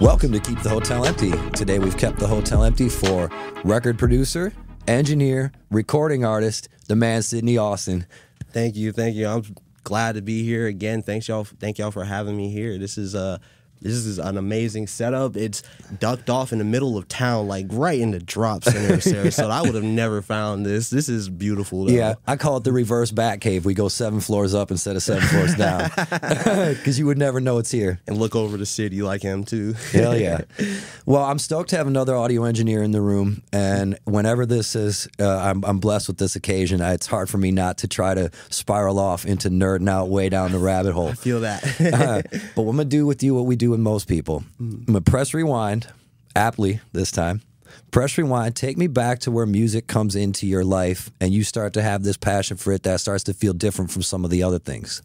Welcome to Keep the Hotel Empty. Today we've kept the hotel empty for record producer, engineer, recording artist, the man Sydney Austin. Thank you. I'm glad to be here again. Thank y'all for having me here. This is an amazing setup. It's ducked off in the middle of town, like right in the drop center of Sarasota. I would have never found this. This is beautiful, though. Yeah, I call it the reverse bat cave. We go 7 floors up instead of 7 floors down. Because you would never know it's here. And look over the city like him, too. Hell yeah. Well, I'm stoked to have another audio engineer in the room. And whenever this is, I'm blessed with this occasion. It's hard for me not to try to spiral off into nerding out way down the rabbit hole. I feel that. But I'm going to do with you what we do with most people. I'm going to press rewind, aptly this time. Press rewind, take me back to where music comes into your life and you start to have this passion for it that starts to feel different from some of the other things.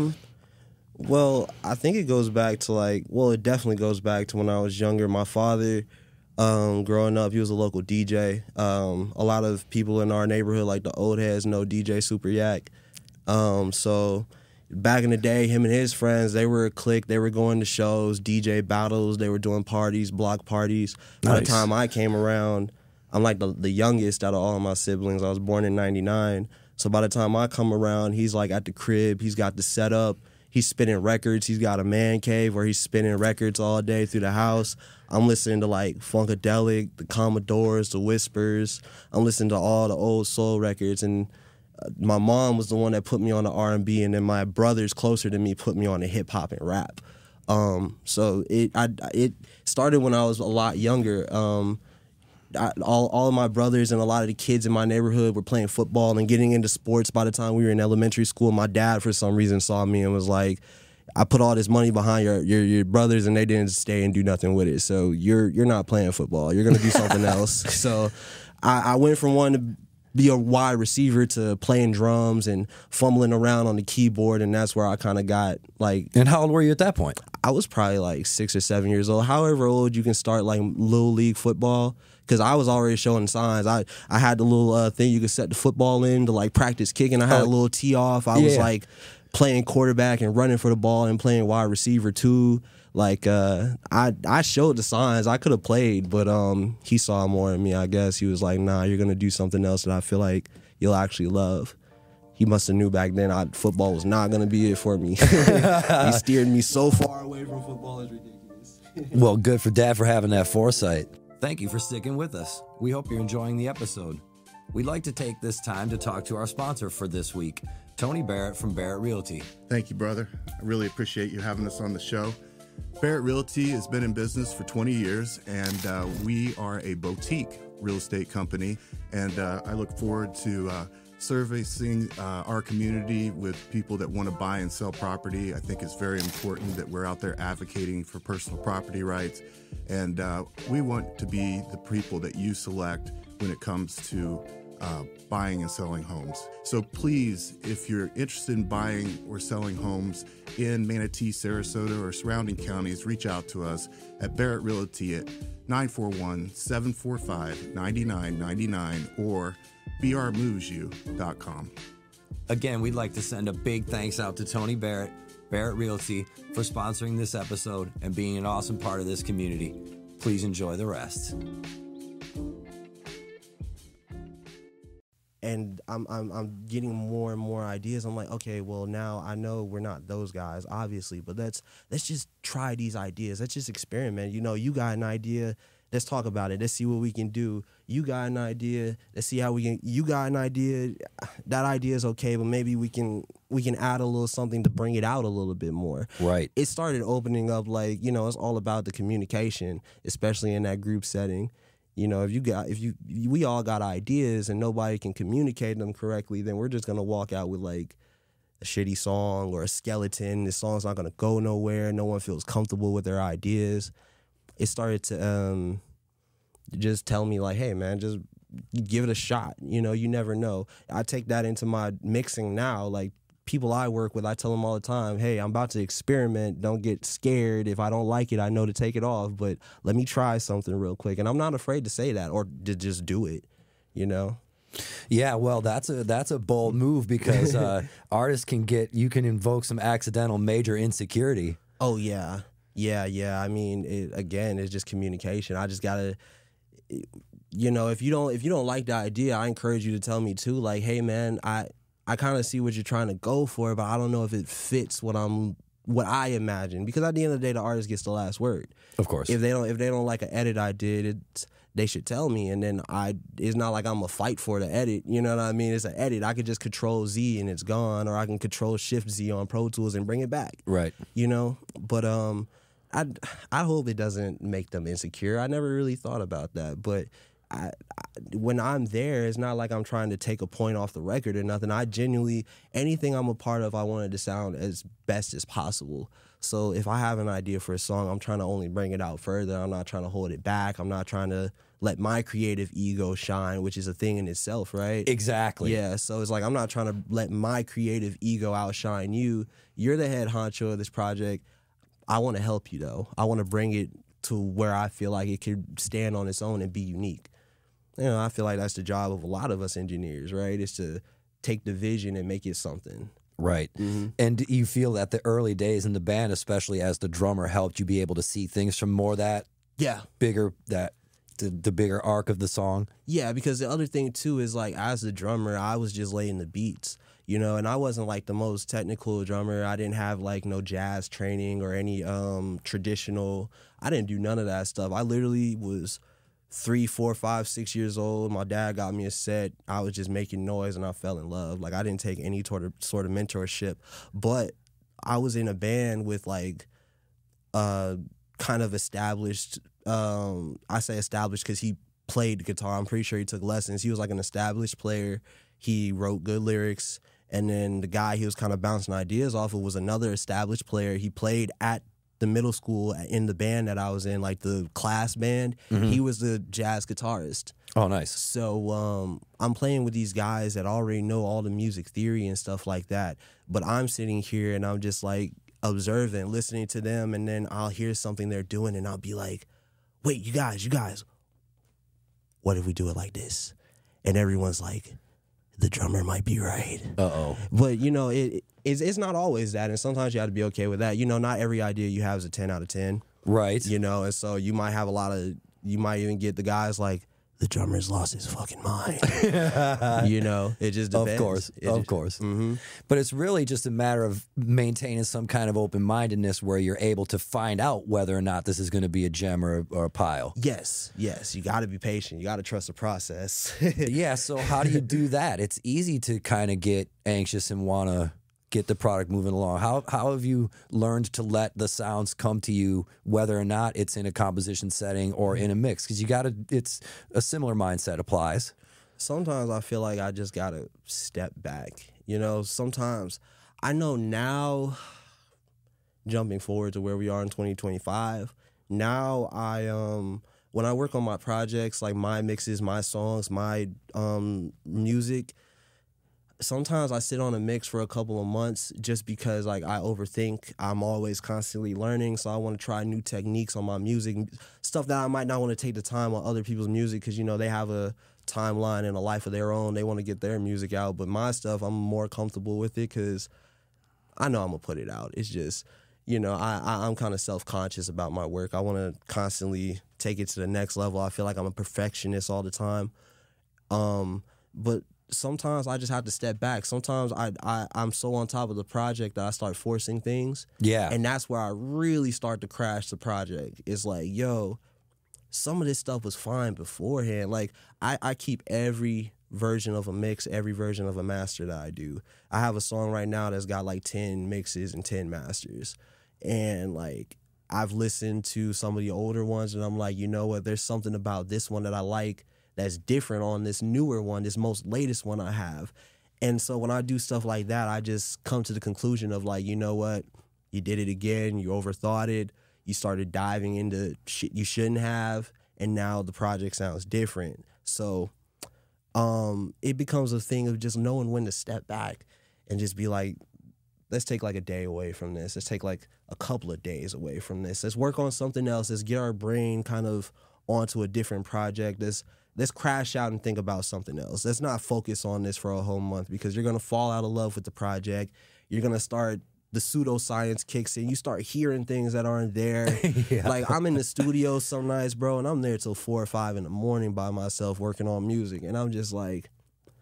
Well, I think it goes back to it definitely goes back to when I was younger. My father, growing up, he was a local DJ. A lot of people in our neighborhood, like the old heads, know DJ Super Yak. So back in the day, him and his friends, they were a clique. They were going to shows, DJ battles. They were doing parties, block parties. Nice. By the time I came around, I'm like the youngest out of all of my siblings. I was born in 99. So by the time I come around, he's like at the crib. He's got the setup. He's spinning records. He's got a man cave where he's spinning records all day through the house. I'm listening to like Funkadelic, the Commodores, the Whispers. I'm listening to all the old soul records. And my mom was the one that put me on the R&B, and then my brothers closer to me put me on the hip hop and rap. So it started when I was a lot younger. All of my brothers and a lot of the kids in my neighborhood were playing football and getting into sports by the time we were in elementary school. My dad, for some reason, saw me and was like, I put all this money behind your brothers and they didn't stay and do nothing with it. So you're not playing football. You're going to do something else. So I went from wanting to be a wide receiver to playing drums and fumbling around on the keyboard, and that's where I kind of got like... And how old were you at that point? I was probably like 6 or 7 years old. However old you can start like little league football, because I was already showing signs. I had the little thing you could set the football in to like practice kicking. I had a little tee off. I was like playing quarterback and running for the ball and playing wide receiver too. Like I showed the signs. I could have played, but he saw more in me, I guess. He was like, nah, you're going to do something else that I feel like you'll actually love. He must have knew back then football was not going to be it for me. He steered me so far away from football, it's ridiculous. Well, good for Dad for having that foresight. Thank you for sticking with us. We hope you're enjoying the episode. We'd like to take this time to talk to our sponsor for this week, Tony Barrett from Barrett Realty. Thank you, brother. I really appreciate you having us on the show. Barrett Realty has been in business for 20 years, and we are a boutique real estate company, and I look forward to servicing our community with people that want to buy and sell property. I think it's very important that we're out there advocating for personal property rights, and we want to be the people that you select when it comes to buying and selling homes. So please, if you're interested in buying or selling homes in Manatee, Sarasota, or surrounding counties, reach out to us at Barrett Realty at 941-745-9999 or brmovesyou.com. Again, we'd like to send a big thanks out to Tony Barrett, Barrett Realty, for sponsoring this episode and being an awesome part of this community. Please enjoy the rest. And I'm getting more and more ideas. I'm like, okay, well, now I know we're not those guys, obviously, but let's just try these ideas. Let's just experiment. You know, you got an idea, let's talk about it. Let's see what we can do. You got an idea, let's see how we can. You got an idea, that idea is okay, but maybe we can add a little something to bring it out a little bit more. Right. It started opening up, like, you know, it's all about the communication, especially in that group setting. You know, we all got ideas and nobody can communicate them correctly, then we're just going to walk out with like a shitty song or a skeleton. The song's not going to go nowhere. No one feels comfortable with their ideas. It started to just tell me like, hey, man, just give it a shot. You know, you never know. I take that into my mixing now. Like, people I work with, I tell them all the time, hey, I'm about to experiment. Don't get scared. If I don't like it, I know to take it off, but let me try something real quick. And I'm not afraid to say that or to just do it, you know? Yeah, well, that's a bold move because artists you can invoke some accidental major insecurity. Oh, yeah. Yeah. I mean, again, it's just communication. I just gotta, you know, if you don't like the idea, I encourage you to tell me too. Like, hey, man, I kind of see what you're trying to go for, but I don't know if it fits what I imagine. Because at the end of the day, the artist gets the last word. Of course. If they don't like an edit I did, they should tell me, and then it's not like I'm gonna fight for the edit. You know what I mean? It's an edit. I could just Control Z and it's gone, or I can Control Shift Z on Pro Tools and bring it back. Right. You know, but I hope it doesn't make them insecure. I never really thought about that, but when I'm there, it's not like I'm trying to take a point off the record or nothing. I genuinely, anything I'm a part of, I want it to sound as best as possible. So if I have an idea for a song, I'm trying to only bring it out further. I'm not trying to hold it back. I'm not trying to let my creative ego shine, which is a thing in itself, right? Exactly. Yeah, so it's like I'm not trying to let my creative ego outshine you. You're the head honcho of this project. I want to help you, though. I want to bring it to where I feel like it could stand on its own and be unique. You know, I feel like that's the job of a lot of us engineers, right? Is to take the vision and make it something. Right. Mm-hmm. And you feel that the early days in the band, especially as the drummer, helped you be able to see things from more that bigger, the bigger arc of the song? Yeah, because the other thing, too, is like as the drummer, I was just laying the beats, you know, and I wasn't like the most technical drummer. I didn't have like no jazz training or any traditional. I didn't do none of that stuff. I literally was 3, 4, 5, 6 years old. My dad got me a set. I was just making noise and I fell in love. Like I didn't take any sort of mentorship, but I was in a band with like kind of established. I say established because he played the guitar. I'm pretty sure he took lessons. He was like an established player. He wrote good lyrics, and then the guy he was kind of bouncing ideas off of was another established player. He played at the middle school in the band that I was in, like the class band. Mm-hmm. He was the jazz guitarist. Oh, nice. So I'm playing with these guys that already know all the music theory and stuff like that. But I'm sitting here and I'm just like observing, listening to them, and then I'll hear something they're doing and I'll be like, wait, you guys, what if we do it like this? And everyone's like, the drummer might be right. Uh-oh. But, you know, it's not always that, and sometimes you have to be okay with that. You know, not every idea you have is a 10 out of 10. Right. You know, and so you might have you might even get the guys like, the drummer's lost his fucking mind. You know, it just depends. Of course. Mm-hmm. But it's really just a matter of maintaining some kind of open-mindedness where you're able to find out whether or not this is going to be a gem or a pile. Yes. You got to be patient. You got to trust the process. Yeah, so how do you do that? It's easy to kind of get anxious and want to get the product moving along. How have you learned to let the sounds come to you, whether or not it's in a composition setting or in a mix? Because it's a similar mindset applies. Sometimes I feel like I just gotta step back. You know, sometimes I know now, jumping forward to where we are in 2025, now when I work on my projects, like my mixes, my songs, my music, sometimes I sit on a mix for a couple of months just because like I overthink. I'm always constantly learning, so I want to try new techniques on my music, stuff that I might not want to take the time on other people's music because, you know, they have a timeline and a life of their own. They want to get their music out, but my stuff, I'm more comfortable with it because I know I'm going to put it out. It's just, you know, I'm kind of self-conscious about my work. I want to constantly take it to the next level. I feel like I'm a perfectionist all the time. But sometimes I just have to step back. Sometimes I'm so on top of the project that I start forcing things. Yeah. And that's where I really start to crash the project. It's like, yo, some of this stuff was fine beforehand. Like, I keep every version of a mix, every version of a master that I do. I have a song right now that's got like 10 mixes and 10 masters. And like, I've listened to some of the older ones and I'm like, you know what, there's something about this one that I like that's different on this newer one, this most latest one I have. And so when I do stuff like that, I just come to the conclusion of like, you know what, you did it again, you overthought it, you started diving into shit you shouldn't have, and now the project sounds different. So it becomes a thing of just knowing when to step back and just be like, let's take like a day away from this. Let's take like a couple of days away from this. Let's work on something else. Let's get our brain kind of onto a different project. Let's crash out and think about something else. Let's not focus on this for a whole month because you're going to fall out of love with the project. You're going to start the pseudoscience kicks in. You start hearing things that aren't there. Yeah. Like, I'm in the studio some nights, bro, and I'm there till 4 or 5 in the morning by myself working on music. And I'm just like,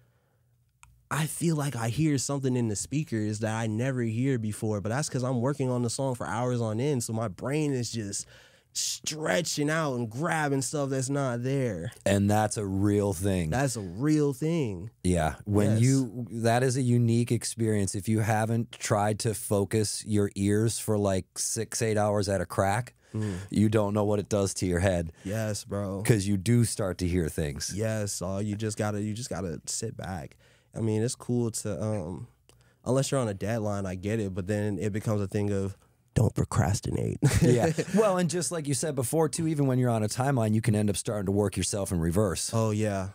I feel like I hear something in the speakers that I never hear before, but that's because I'm working on the song for hours on end. So my brain is just stretching out and grabbing stuff that's not there. And that's a real thing. That's a real thing. Yeah. When Yes. that is a unique experience. If you haven't tried to focus your ears for like 6-8 hours at a crack, you don't know what it does to your head. Yes, bro. Because you do start to hear things. Yes, you just gotta sit back. I mean, it's cool to unless you're on a deadline, I get it, but then it becomes a thing of don't procrastinate. Yeah. Well, and just like you said before too, even when you're on a timeline, you can end up starting to work yourself in reverse. Oh yeah.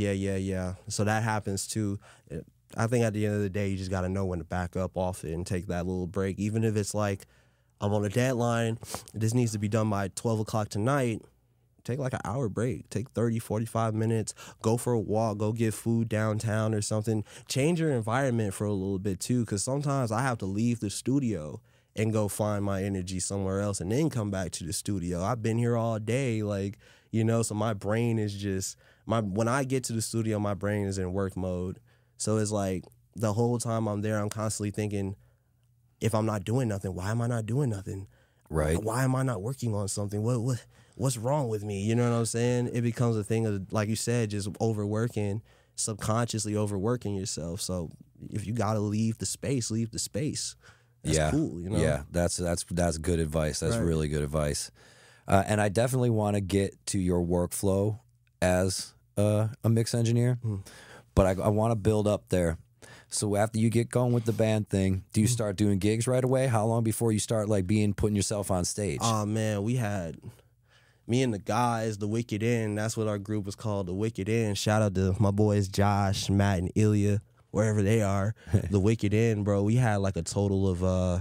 So that happens too. I think at the end of the day, you just got to know when to back up off it and take that little break. Even if it's like, I'm on a deadline, this needs to be done by 12 o'clock tonight, take like an hour break. Take 30, 45 minutes, go for a walk, go get food downtown or something. Change your environment for a little bit too, because sometimes I have to leave the studio and go find my energy somewhere else and then come back to the studio. I've been here all day, like, so my brain is just, when I get to the studio, my brain is in work mode. So it's like the whole time I'm there, I'm constantly thinking, if I'm not doing nothing, why am I not doing nothing? Right. Why am I not working on something? What's wrong with me? You know what I'm saying? It becomes a thing of, like you said, just overworking, subconsciously overworking yourself. So if you got to leave the space, leave the space. That's cool, Yeah, that's good advice. That's Right. really good advice. And I definitely want to get to your workflow as a mix engineer, but I want to build up there. So after you get going with the band thing, do you start doing gigs right away? How long before you start like putting yourself on stage? Oh man, we had me and the guys, the Wicked End. That's what our group was called, the Wicked End. Shout out to my boys Josh, Matt, and Ilya, wherever they are. The Wicked End, bro. We had like a total of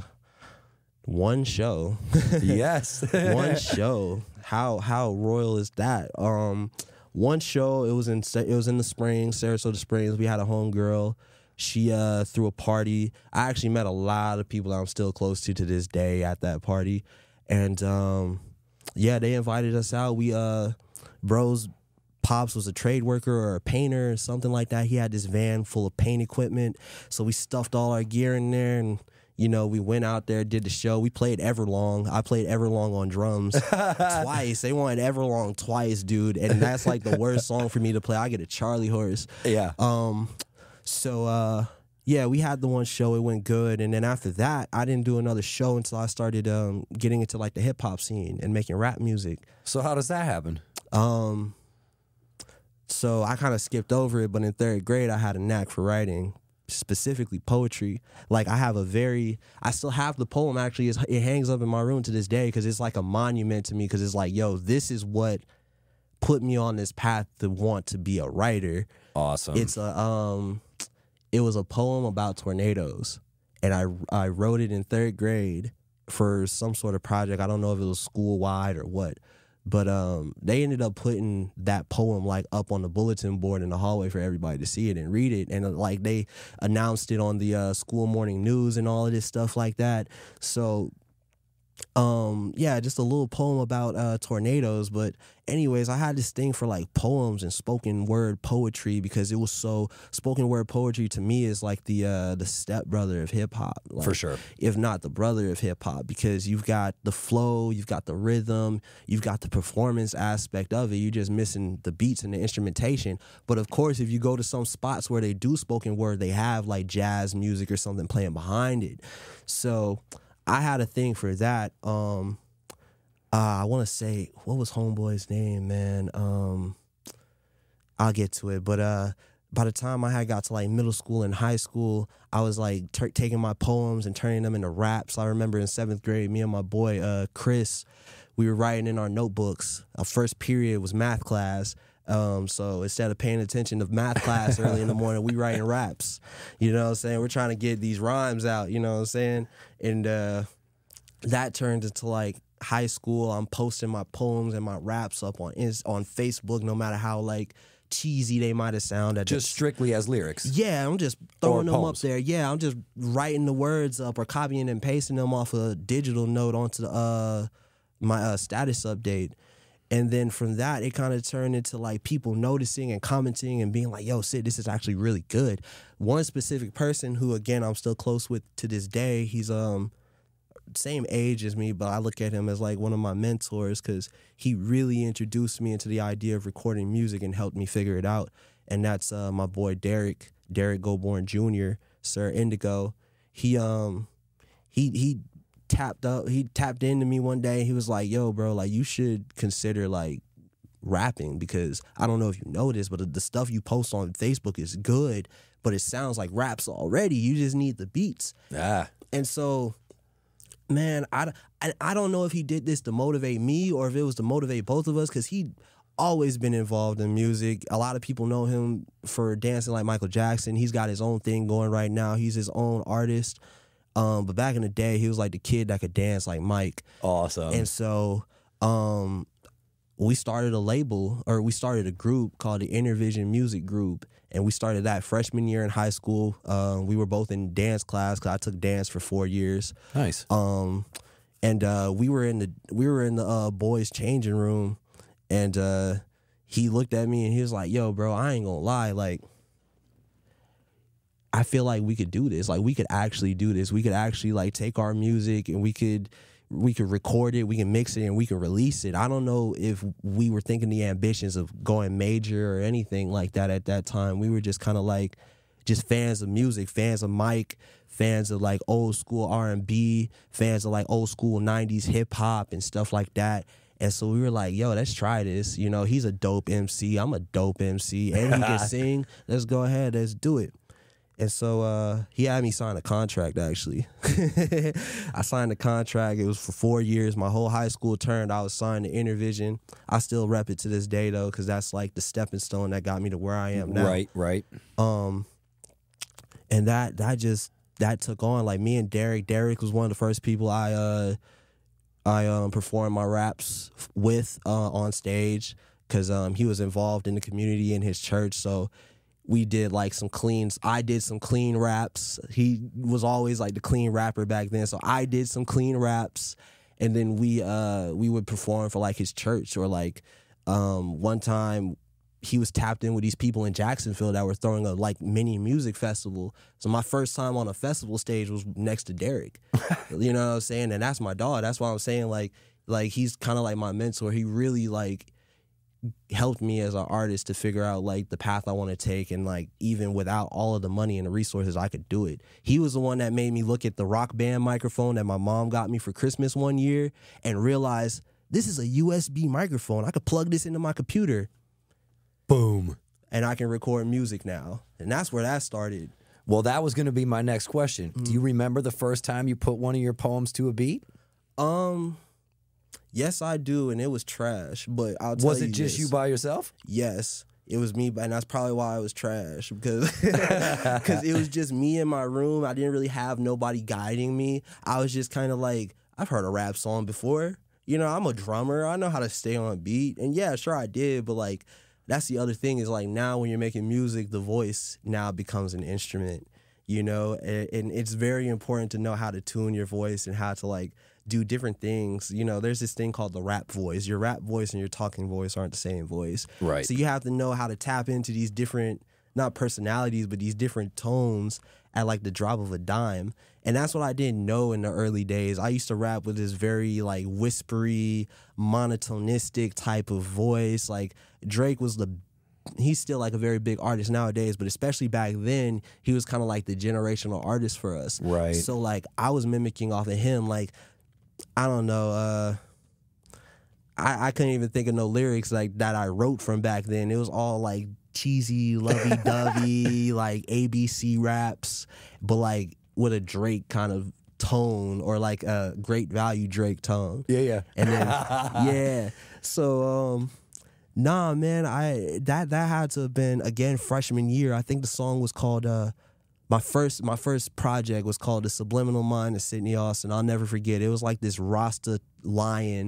one show. Yes. One show. How royal is that? One show. It was in the Springs, Sarasota Springs. We had a homegirl. She threw a party. I actually met a lot of people that I'm still close to this day at that party, and yeah, they invited us out. We bro's pops was a trade worker or a painter or something like that. He had this van full of paint equipment, so we stuffed all our gear in there and. We went out there, did the show. We played Everlong. I played Everlong on drums twice. They wanted Everlong twice, dude. And that's like the worst song for me to play. I get a Charlie horse. Yeah. So yeah, we had the one show. It went good. And then after that, I didn't do another show until I started getting into like the hip hop scene and making rap music. So how does that happen? So I kind of skipped over it, but in 3rd grade, I had a knack for writing. Specifically poetry. Like I still have the poem actually. It hangs up in my room to this day because it's like a monument to me because it's like, yo, this is what put me on this path to want to be a writer. Awesome. It's it was a poem about tornadoes and I wrote it in 3rd grade for some sort of project. I don't know if it was school wide or what. But they ended up putting that poem like up on the bulletin board in the hallway for everybody to see it and read it. And like they announced it on the school morning news and all of this stuff like that. So yeah, just a little poem about tornadoes. But anyways, I had this thing for like poems and spoken word poetry because it was so spoken word poetry to me is like the stepbrother of hip hop. Like, For sure. If not the brother of hip hop, because you've got the flow, you've got the rhythm, you've got the performance aspect of it. You're just missing the beats and the instrumentation. But of course, if you go to some spots where they do spoken word, they have like jazz music or something playing behind it. So I had a thing for that. I want to say, what was Homeboy's name, man? I'll get to it. But by the time I had got to like middle school and high school, I was like taking my poems and turning them into raps. I remember in 7th grade, me and my boy Chris, we were writing in our notebooks. Our first period was math class. So instead of paying attention to math class early in the morning, we writing raps. You know what I'm saying? We're trying to get these rhymes out, you know what I'm saying? And that turned into like high school. I'm posting my poems and my raps up on Facebook, no matter how like cheesy they might have sounded. Just strictly as lyrics. Yeah, I'm just throwing them poems. up there. Yeah, I'm just writing the words up or copying and pasting them off a digital note onto my status update. And then from that, it kind of turned into like people noticing and commenting and being like, yo, Sid, this is actually really good. One specific person who, again, I'm still close with to this day, he's same age as me, but I look at him as like one of my mentors because he really introduced me into the idea of recording music and helped me figure it out. And that's my boy Derek Goborn Jr., Sir Indigo. He tapped into me one day. He was like, yo, bro, like you should consider like rapping because I don't know if you know this, but the stuff you post on Facebook is good, but it sounds like raps already. You just need the beats. Ah. And so, man, I don't know if he did this to motivate me or if it was to motivate both of us because he always been involved in music. A lot of people know him for dancing like Michael Jackson. He's got his own thing going right now. He's his own artist. But back in the day, he was like the kid that could dance like Mike. Awesome. And so we started a group called the Intervision Music Group. And we started that freshman year in high school. We were both in dance class because I took dance for 4 years. Nice. And we were in the boys' changing room, and he looked at me and he was like, "Yo, bro, I ain't gonna lie, like, I feel like we could do this. Like, we could actually do this. We could actually like take our music and we could record it, we can mix it, and we can release it." I don't know if we were thinking the ambitions of going major or anything like that at that time. We were just kind of like just fans of music, fans of Mike, fans of like old school R&B, fans of like old school 90s hip hop and stuff like that. And so we were like, yo, let's try this. You know, he's a dope MC. I'm a dope MC. And he can sing. Let's go ahead. Let's do it. And so he had me sign a contract, actually. I signed a contract. It was for 4 years. My whole high school term, I was signed to Intervision. I still rep it to this day, though, because that's like the stepping stone that got me to where I am now. Right. And that took on. Like, me and Derek. Derek was one of the first people I performed my raps with on stage because he was involved in the community in his church. So we did like I did some clean raps. He was always like the clean rapper back then. So I did some clean raps, and then we would perform for like his church, or like one time he was tapped in with these people in Jacksonville that were throwing a like mini music festival. So my first time on a festival stage was next to Derek. You know what I'm saying? And that's my dog. That's why I'm saying like he's kind of like my mentor. He really like helped me as an artist to figure out like the path I want to take, and like even without all of the money and the resources, I could do it. He was the one that made me look at the Rock Band microphone that my mom got me for Christmas one year and realize this is a USB microphone. I could plug this into my computer. Boom. And I can record music now. And that's where that started. Well, that was going to be my next question. Do you remember the first time you put one of your poems to a beat? Yes, I do, and it was trash. But I'll tell you, was it just you by yourself? Yes, it was me, and that's probably why it was trash, because it was just me in my room. I didn't really have nobody guiding me. I was just kind of like, I've heard a rap song before. You know, I'm a drummer. I know how to stay on beat, and yeah, sure I did, but like, that's the other thing is like now when you're making music, the voice now becomes an instrument, you know, and it's very important to know how to tune your voice and how to like do different things. You know, there's this thing called the rap voice. Your rap voice and your talking voice aren't the same voice. Right. So you have to know how to tap into these different, not personalities, but these different tones at like the drop of a dime. And that's what I didn't know in the early days. I used to rap with this very like whispery, monotonistic type of voice. Like Drake was he's still like a very big artist nowadays, but especially back then, he was kind of like the generational artist for us. Right. So like I was mimicking off of him. Like, I don't know, I couldn't even think of no lyrics like that I wrote from back then. It was all like cheesy, lovey-dovey, like ABC raps, but like with a Drake kind of tone, or like a Great Value Drake tone. Yeah. And then yeah. So nah, man, that had to have been again freshman year. I think the song was called my first project was called The Subliminal Mind of Sidney Austin. I'll never forget. It was like this Rasta lion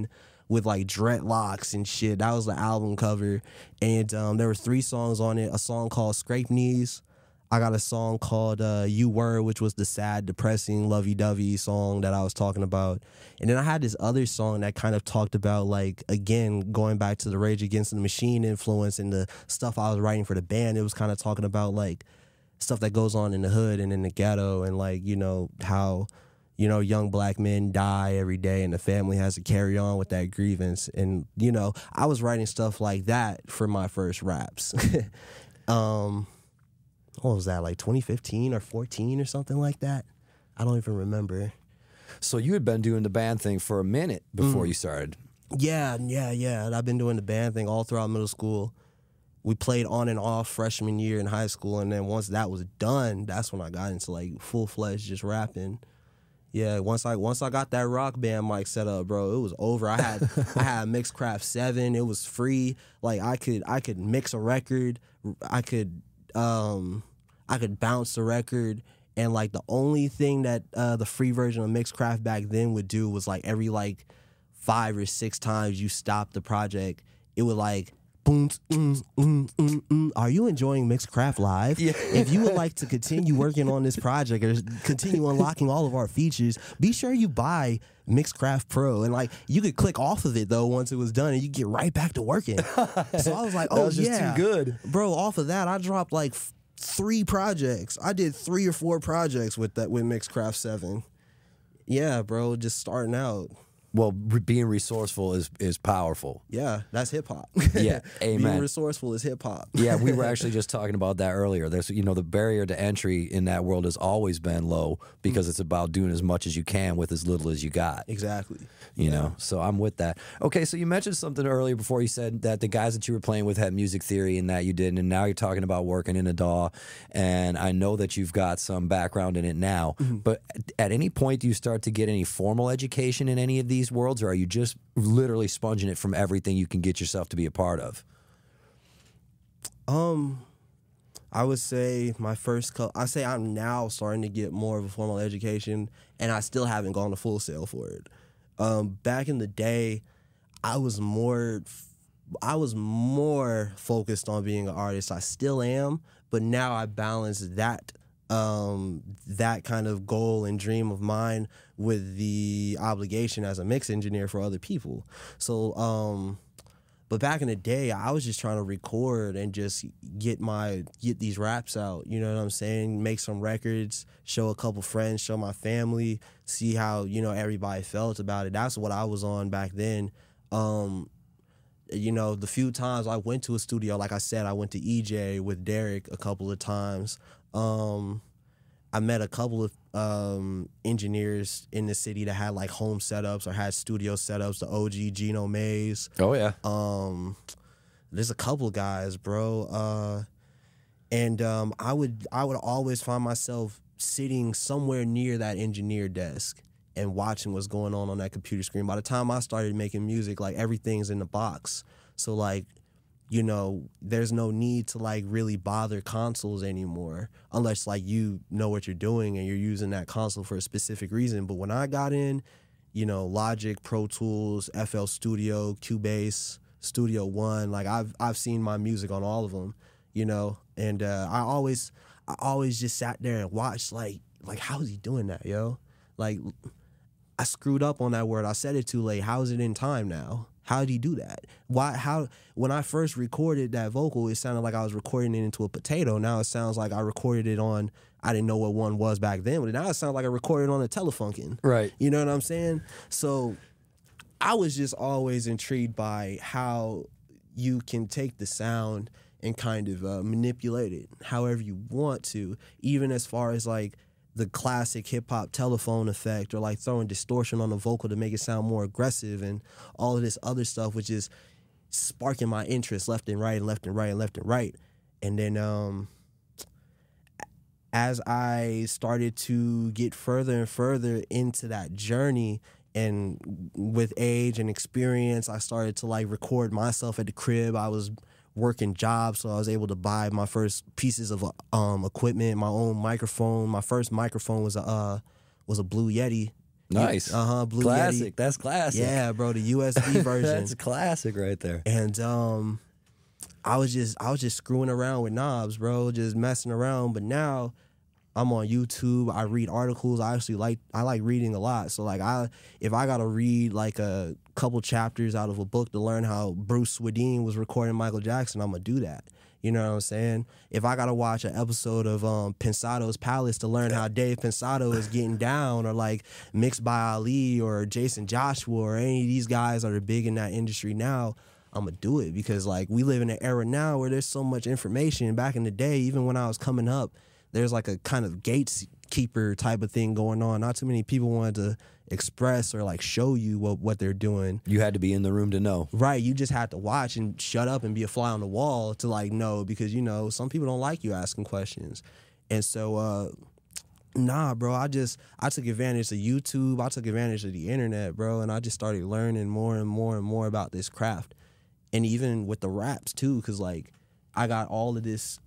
with like dreadlocks and shit. That was the album cover. And there were 3 songs on it. A song called Scrape Knees. I got a song called You Were, which was the sad, depressing, lovey-dovey song that I was talking about. And then I had this other song that kind of talked about, like, again, going back to the Rage Against the Machine influence and the stuff I was writing for the band. It was kind of talking about, like, stuff that goes on in the hood and in the ghetto and, like, you know, how, you know, young black men die every day and the family has to carry on with that grievance. And, you know, I was writing stuff like that for my first raps. What was that, like 2015 or 14 or something like that? I don't even remember. So you had been doing the band thing for a minute before you started. Yeah. And I've been doing the band thing all throughout middle school. We played on and off freshman year in high school, and then once that was done, that's when I got into like full-fledged just rapping. Yeah, once I got that rock band mic set up, bro, it was over. I had Mixcraft 7. It was free. Like I could mix a record. I could bounce the record, and like the only thing that the free version of Mixcraft back then would do was like every like 5 or 6 times you stopped the project, it would like boom, are you enjoying Mixcraft Live? Yeah. If you would like to continue working on this project or continue unlocking all of our features, be sure you buy Mixcraft Pro. And like you could click off of it though once it was done and you get right back to working. So I was like, oh, that was just too good. Bro, off of that I dropped like 3 projects. I did 3 or 4 projects with Mixcraft 7. Yeah, bro, just starting out. Well, being resourceful is powerful. Yeah, that's hip hop. Yeah, amen. Being resourceful is hip hop. Yeah, we were actually just talking about that earlier. There's, you know, the barrier to entry in that world has always been low because it's about doing as much as you can with as little as you got. Exactly. You know, so I'm with that. Okay, so you mentioned something earlier before. You said that the guys that you were playing with had music theory and that you didn't, and now you're talking about working in a DAW, and I know that you've got some background in it now, but at any point do you start to get any formal education in any of these worlds, or are you just literally sponging it from everything you can get yourself to be a part of? I would say I'm now starting to get more of a formal education, and I still haven't gone to full sail for it. Back in the day, I was more focused on being an artist. I still am, but now I balance that kind of goal and dream of mine with the obligation as a mix engineer for other people. So, but back in the day, I was just trying to record and just get these raps out. You know what I'm saying? Make some records, show a couple friends, show my family, see how, you know, everybody felt about it. That's what I was on back then. You know, the few times I went to a studio, like I said, I went to EJ with Derek a couple of times. I met a couple of engineers in the city that had like home setups or had studio setups. The OG Gino Mays. Oh yeah. There's a couple of guys, bro. And I would always find myself sitting somewhere near that engineer desk and watching what's going on that computer screen. By the time I started making music, like everything's in the box. So like, you know, there's no need to like really bother consoles anymore unless like you know what you're doing and you're using that console for a specific reason. But when I got in, you know, Logic, Pro Tools, FL Studio, Cubase, Studio One, like I've seen my music on all of them, you know, and I always just sat there and watched like how is he doing that, yo? Like I screwed up on that word. I said it too late. How is it in time now? How did he do that? When I first recorded that vocal, it sounded like I was recording it into a potato. Now it sounds like I recorded it on, I didn't know what one was back then, but now it sounds like I recorded on a Telefunken. Right. You know what I'm saying? So I was just always intrigued by how you can take the sound and kind of manipulate it however you want to, even as far as like the classic hip-hop telephone effect or like throwing distortion on the vocal to make it sound more aggressive and all of this other stuff, which is sparking my interest left and right and left and right and left and right. And then as I started to get further and further into that journey, and with age and experience, I started to like record myself at the crib. I was working jobs, so I was able to buy my first pieces of equipment, my own microphone. My first microphone was a Blue Yeti, Nice. Blue classic. Yeti. That's classic. Yeah, bro, the USB version. That's classic right there. And I was just screwing around with knobs, bro, just messing around. But now I'm on YouTube. I read articles. I like reading a lot. So like if I gotta read like a couple chapters out of a book to learn how Bruce Swedien was recording Michael Jackson, I'm gonna do that. You know what I'm saying? If I gotta watch an episode of Pensado's Palace to learn how Dave Pensado is getting down, or like Mixed by Ali or Jason Joshua or any of these guys that are big in that industry now, I'm gonna do it, because like we live in an era now where there's so much information. Back in the day, even when I was coming up, there's like a kind of gatekeeper type of thing going on. Not too many people wanted to express or like show you what they're doing. You had to be in the room to know. Right. You just had to watch and shut up and be a fly on the wall to like know, because you know some people don't like you asking questions. And so nah, bro, I took advantage of YouTube. I took advantage of the internet, bro, and I just started learning more and more and more about this craft. And even with the raps too, because like I got all of this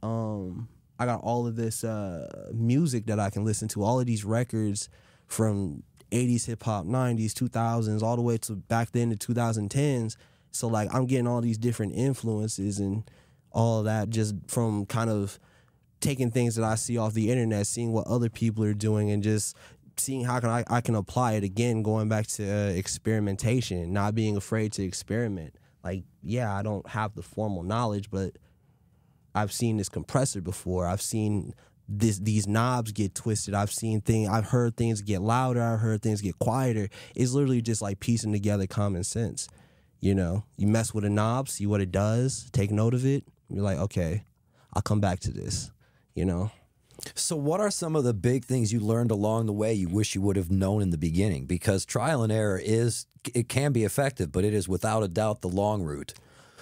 music that I can listen to, all of these records from 80s hip hop, 90s, 2000s, all the way to back then to 2010s. So like I'm getting all these different influences and all of that just from kind of taking things that I see off the internet, seeing what other people are doing, and just seeing how I can apply it again, going back to experimentation, not being afraid to experiment. Like, yeah, I don't have the formal knowledge, but I've seen this compressor before. I've seen these knobs get twisted. I've heard things get louder. I've heard things get quieter. It's literally just like piecing together common sense. You know, you mess with a knob, see what it does, take note of it. You're like, okay, I'll come back to this, you know? So what are some of the big things you learned along the way you wish you would have known in the beginning? Because trial and error it can be effective, but it is without a doubt the long route.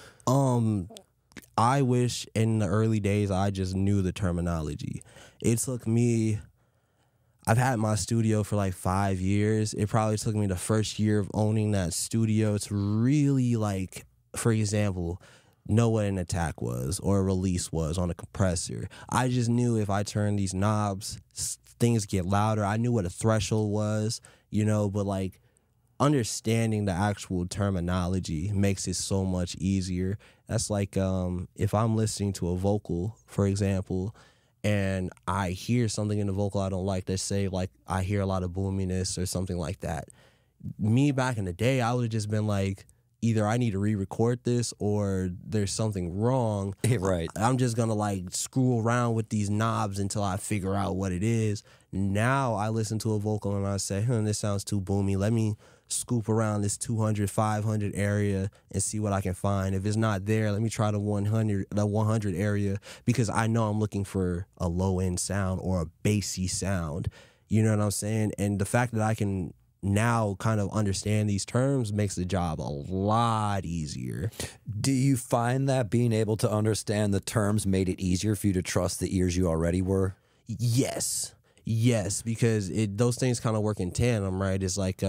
I wish in the early days I just knew the terminology. It took me, I've had my studio for like 5 years. It probably took me the first year of owning that studio to really, like, for example, know what an attack was or a release was on a compressor. I just knew if I turned these knobs, things get louder. I knew what a threshold was, you know, but like understanding the actual terminology makes it so much easier. That's like if I'm listening to a vocal, for example, and I hear something in the vocal I don't like, let's say like I hear a lot of boominess or something like that. Me back in the day, I would have just been like, either I need to re-record this or there's something wrong. Right. I'm just going to like screw around with these knobs until I figure out what it is. Now I listen to a vocal and I say, this sounds too boomy. Let me scoop around this 200, 500 area and see what I can find. If it's not there, let me try the 100 area, because I know I'm looking for a low-end sound or a bassy sound. You know what I'm saying? And the fact that I can now kind of understand these terms makes the job a lot easier. Do you find that being able to understand the terms made it easier for you to trust the ears you already were? Yes, because those things kind of work in tandem, right? It's like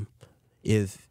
if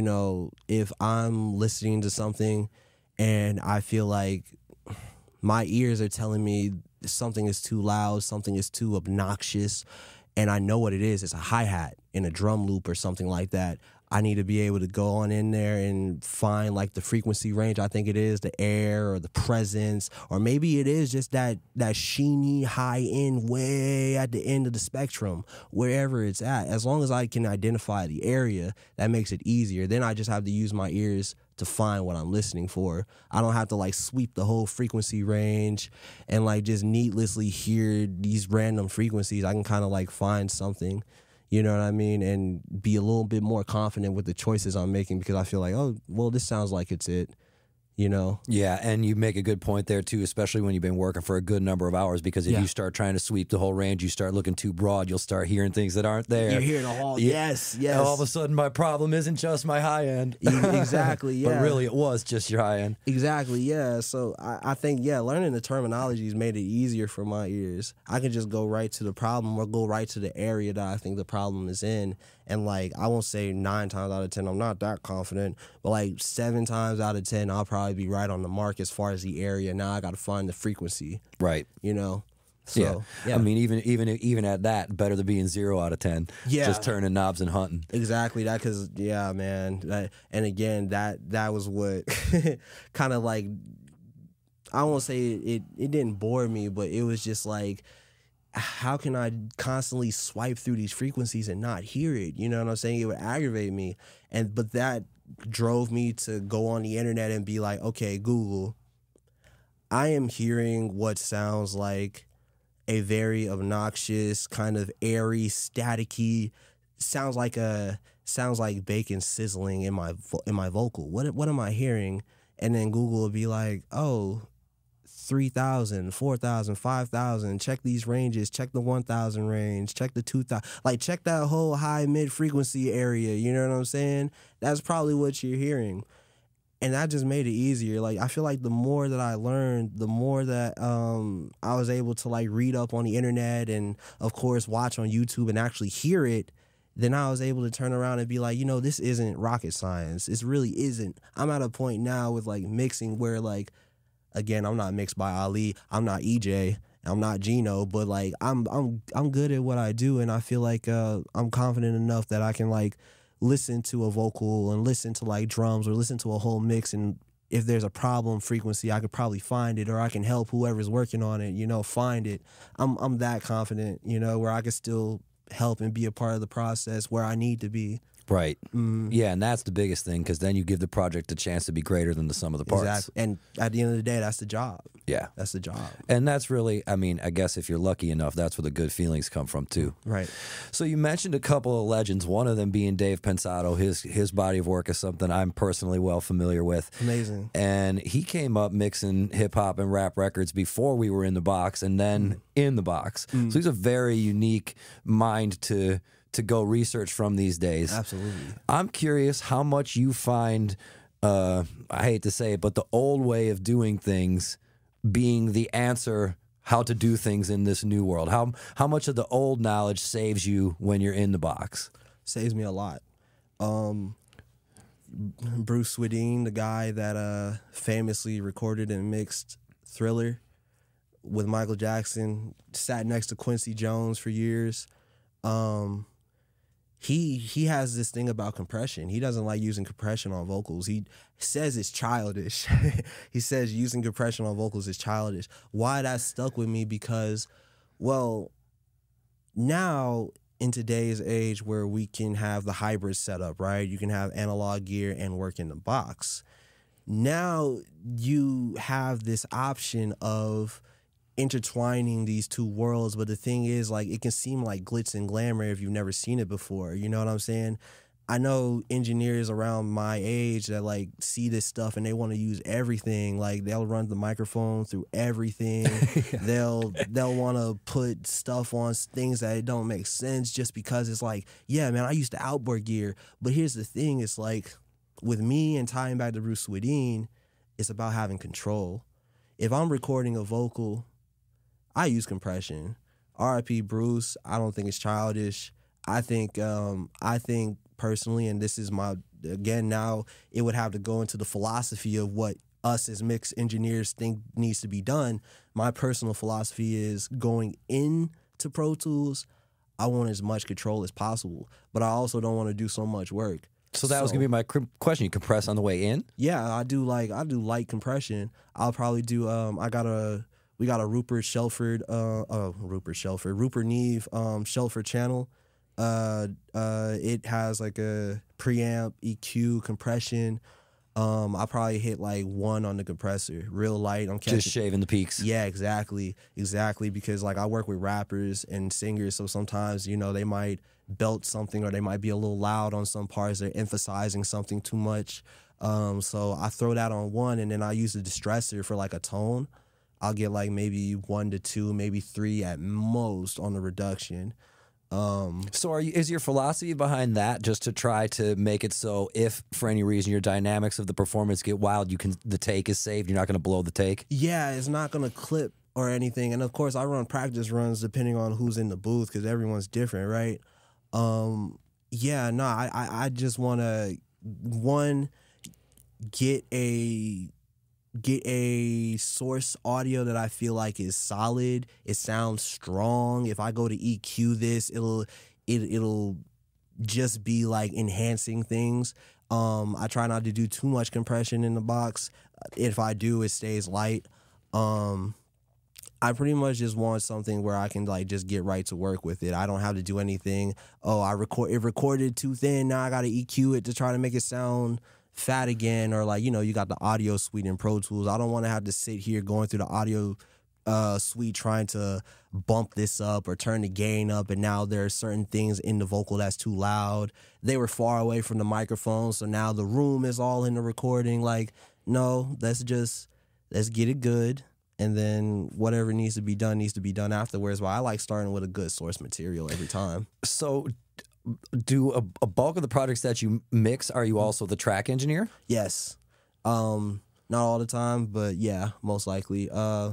I'm listening to something and I feel like my ears are telling me something is too loud, something is too obnoxious, and I know what it is, it's a hi-hat in a drum loop or something like that, I need to be able to go on in there and find like the frequency range I think it is, the air or the presence, or maybe it is just that sheeny high end way at the end of the spectrum, wherever it's at. As long as I can identify the area, that makes it easier. Then I just have to use my ears to find what I'm listening for. I don't have to like sweep the whole frequency range and like just needlessly hear these random frequencies. I can kind of like find something, you know what I mean, and be a little bit more confident with the choices I'm making, because I feel like, oh, well, this sounds like it's it, you know? Yeah, and you make a good point there, too, especially when you've been working for a good number of hours, because if you start trying to sweep the whole range, you start looking too broad, you'll start hearing things that aren't there. You're hearing a whole, yes. And all of a sudden, my problem isn't just my high end. Exactly, yeah. But really, it was just your high end. Exactly, yeah. So I think, learning the terminologies made it easier for my ears. I can just go right to the problem or go right to the area that I think the problem is in. And like, I won't say 9 times out of 10, I'm not that confident, but like 7 times out of 10, I'll probably be right on the mark as far as the area. Now I got to find the frequency. Right. You know? So, yeah. I mean, even at that, better than being 0 out of 10. Yeah. Just turning knobs and hunting. Exactly that, because yeah, man. And again, that was what kind of like, I won't say it didn't bore me, but it was just like, how can I constantly swipe through these frequencies and not hear it? You know what I'm saying? It would aggravate me, but that drove me to go on the internet and be like, okay, Google, I am hearing what sounds like a very obnoxious, kind of airy, staticky, sounds like bacon sizzling in my vocal. What am I hearing? And then Google will be like, oh, 3,000, 4,000, 5,000. Check these ranges. Check the 1,000 range. Check the 2,000. Like, check that whole high mid frequency area. You know what I'm saying? That's probably what you're hearing. And that just made it easier. Like, I feel like the more that I learned, the more that I was able to like read up on the internet and of course watch on YouTube and actually hear it, then I was able to turn around and be like, this isn't rocket science. It really isn't. I'm at a point now with like mixing where like, again, I'm not mixed by Ali, I'm not EJ, I'm not Gino, but like I'm good at what I do, and I feel like I'm confident enough that I can like listen to a vocal and listen to like drums or listen to a whole mix, and if there's a problem frequency, I could probably find it, or I can help whoever's working on it, find it. I'm that confident, where I can still help and be a part of the process where I need to be. Right. Yeah, and that's the biggest thing, because then you give the project a chance to be greater than the sum of the parts. Exactly. And at the end of the day, that's the job. Yeah. That's the job. And that's really, I mean, I guess if you're lucky enough, that's where the good feelings come from too. Right. So you mentioned a couple of legends, one of them being Dave Pensado. His body of work is something I'm personally well familiar with. Amazing. And he came up mixing hip-hop and rap records before we were in the box and then in the box. So he's a very unique mind to go research from these days. Absolutely. I'm curious how much you find, I hate to say it, but the old way of doing things being the answer how to do things in this new world. How much of the old knowledge saves you when you're in the box? Saves me a lot. Bruce Swedien, the guy that famously recorded and mixed Thriller with Michael Jackson, sat next to Quincy Jones for years. He has this thing about compression. He doesn't like using compression on vocals. He says it's childish. He says using compression on vocals is childish. Why that stuck with me? Because, well, now in today's age where we can have the hybrid setup, right? You can have analog gear and work in the box. Now you have this option of intertwining these two worlds, but the thing is, like, it can seem like glitz and glamour if you've never seen it before. You know what I'm saying? I know engineers around my age that like see this stuff and they want to use everything. Like, they'll run the microphone through everything. They'll want to put stuff on things that don't make sense just because it's like, yeah, man, I used to outboard gear. But here's the thing: it's like with me and tying back to Bruce Swedien, it's about having control. If I'm recording a vocal, I use compression. R.I.P. Bruce. I don't think it's childish. I think personally, and this is my, again, now it would have to go into the philosophy of what us as mix engineers think needs to be done. My personal philosophy is going into Pro Tools, I want as much control as possible, but I also don't want to do so much work. So that was gonna be my question. You compress on the way in? Yeah, I do light compression. I'll probably do. We got a Rupert Neve Shelford channel. It has like a preamp, EQ, compression. I probably hit like 1 on the compressor, real light. I'm catching, just shaving the peaks. Yeah, exactly. Because like I work with rappers and singers, so sometimes they might belt something or they might be a little loud on some parts. They're emphasizing something too much. So I throw that on 1, and then I use the distressor for like a tone. I'll get like maybe 1 to 2, maybe 3 at most on the reduction. So is your philosophy behind that just to try to make it so if for any reason your dynamics of the performance get wild, the take is saved, you're not going to blow the take? Yeah, it's not going to clip or anything. And of course I run practice runs depending on who's in the booth because everyone's different, right? I just want to, 1, get a get a source audio that I feel like is solid. It sounds strong. If I go to EQ this, it'll just be like enhancing things. I try not to do too much compression in the box. If I do, it stays light. I pretty much just want something where I can like just get right to work with it. I don't have to do anything. Oh, it recorded too thin. Now I got to EQ it to try to make it sound fat again, or like, you got the audio suite in Pro Tools. I don't want to have to sit here going through the audio suite trying to bump this up or turn the gain up, and now there are certain things in the vocal that's too loud. They were far away from the microphone, so now the room is all in the recording. Like, no, let's get it good, and then whatever needs to be done afterwards. But I like starting with a good source material every time. So do a bulk of the projects that you mix, are you also the track engineer? Yes. Not all the time, but yeah, most likely.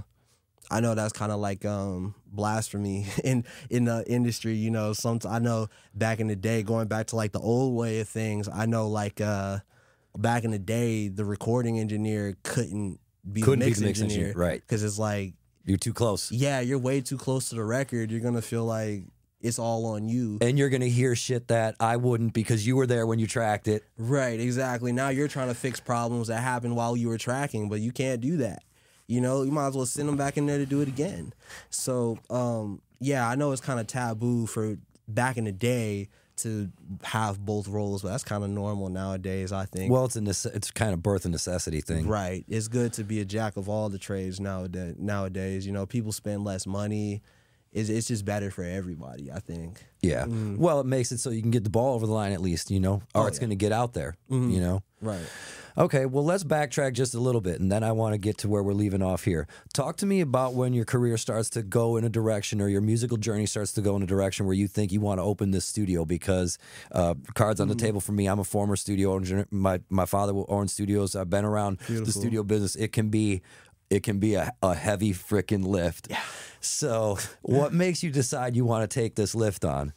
I know that's kind of like blasphemy in the industry. I know back in the day, going back to like the old way of things, I know like back in the day, the recording engineer couldn't be the mix engineer, right? Because it's like you're too close. Yeah, you're way too close to the record. You're gonna feel like it's all on you. And you're going to hear shit that I wouldn't because you were there when you tracked it. Right, exactly. Now you're trying to fix problems that happened while you were tracking, but you can't do that. You might as well send them back in there to do it again. So, yeah, I know it's kind of taboo for back in the day to have both roles, but that's kind of normal nowadays, I think. Well, it's kind of birth and necessity thing. Right. It's good to be a jack of all the trades nowadays. People spend less money. It's just better for everybody, I think. Yeah. Well, it makes it so you can get the ball over the line at least, or it's going to get out there, Right. Okay, well, let's backtrack just a little bit, and then I want to get to where we're leaving off here. Talk to me about when your career starts to go in a direction, or your musical journey starts to go in a direction where you think you want to open this studio, because cards on the table for me. I'm a former studio owner. My father owned studios. I've been around the studio business. It can be a heavy freaking lift. Yeah. So what makes you decide you want to take this lift on?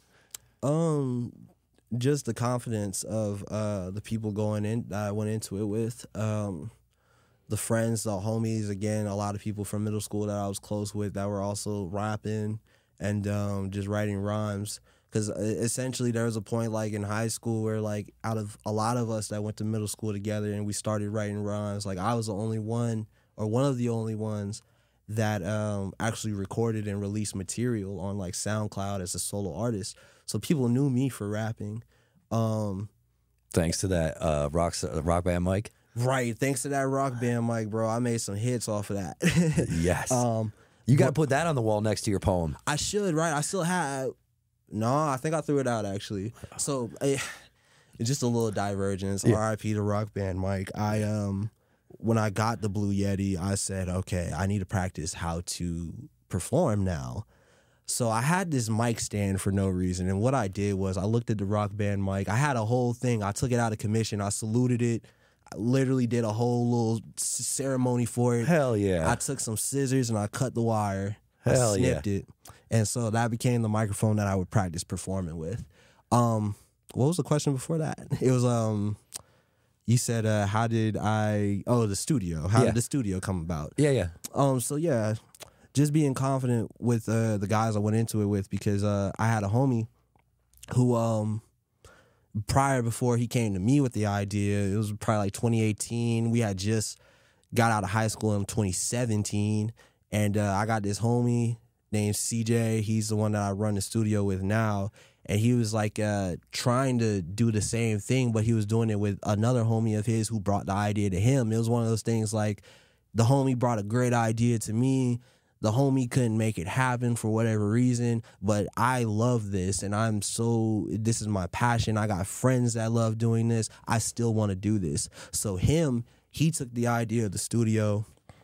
Just the confidence of the people going in that I went into it with. The friends, the homies, again, a lot of people from middle school that I was close with that were also rapping and just writing rhymes. Because essentially there was a point like in high school where like out of a lot of us that went to middle school together and we started writing rhymes, like I was the only one, or one of the only ones, that actually recorded and released material on like SoundCloud as a solo artist. So people knew me for rapping. Thanks to that rock band mic. Right, thanks to that rock band mic, bro. I made some hits off of that. Yes. You got to put that on the wall next to your poem. I should, right? I still have. No, I think I threw it out actually. So it's just a little divergence. Yeah. R.I.P. to rock band mic. When I got the Blue Yeti, I said, okay, I need to practice how to perform now. So I had this mic stand for no reason. And what I did was I looked at the rock band mic. I had a whole thing. I took it out of commission. I saluted it. I literally did a whole little ceremony for it. Hell yeah. I took some scissors and I cut the wire. Hell I snipped it. And so that became the microphone that I would practice performing with. What was the question before that? It was, you said, the studio. How did the studio come about? Yeah. So yeah, just being confident with the guys I went into it with, because I had a homie who before he came to me with the idea, it was probably like 2018. We had just got out of high school in 2017, and I got this homie named CJ. He's the one that I run the studio with now, and he was like trying to do the same thing, but he was doing it with another homie of his who brought the idea to him. It was one of those things like the homie brought a great idea to me. The homie couldn't make it happen for whatever reason, but I love this, and this is my passion. I got friends that love doing this. I still want to do this. So he took the idea of the studio,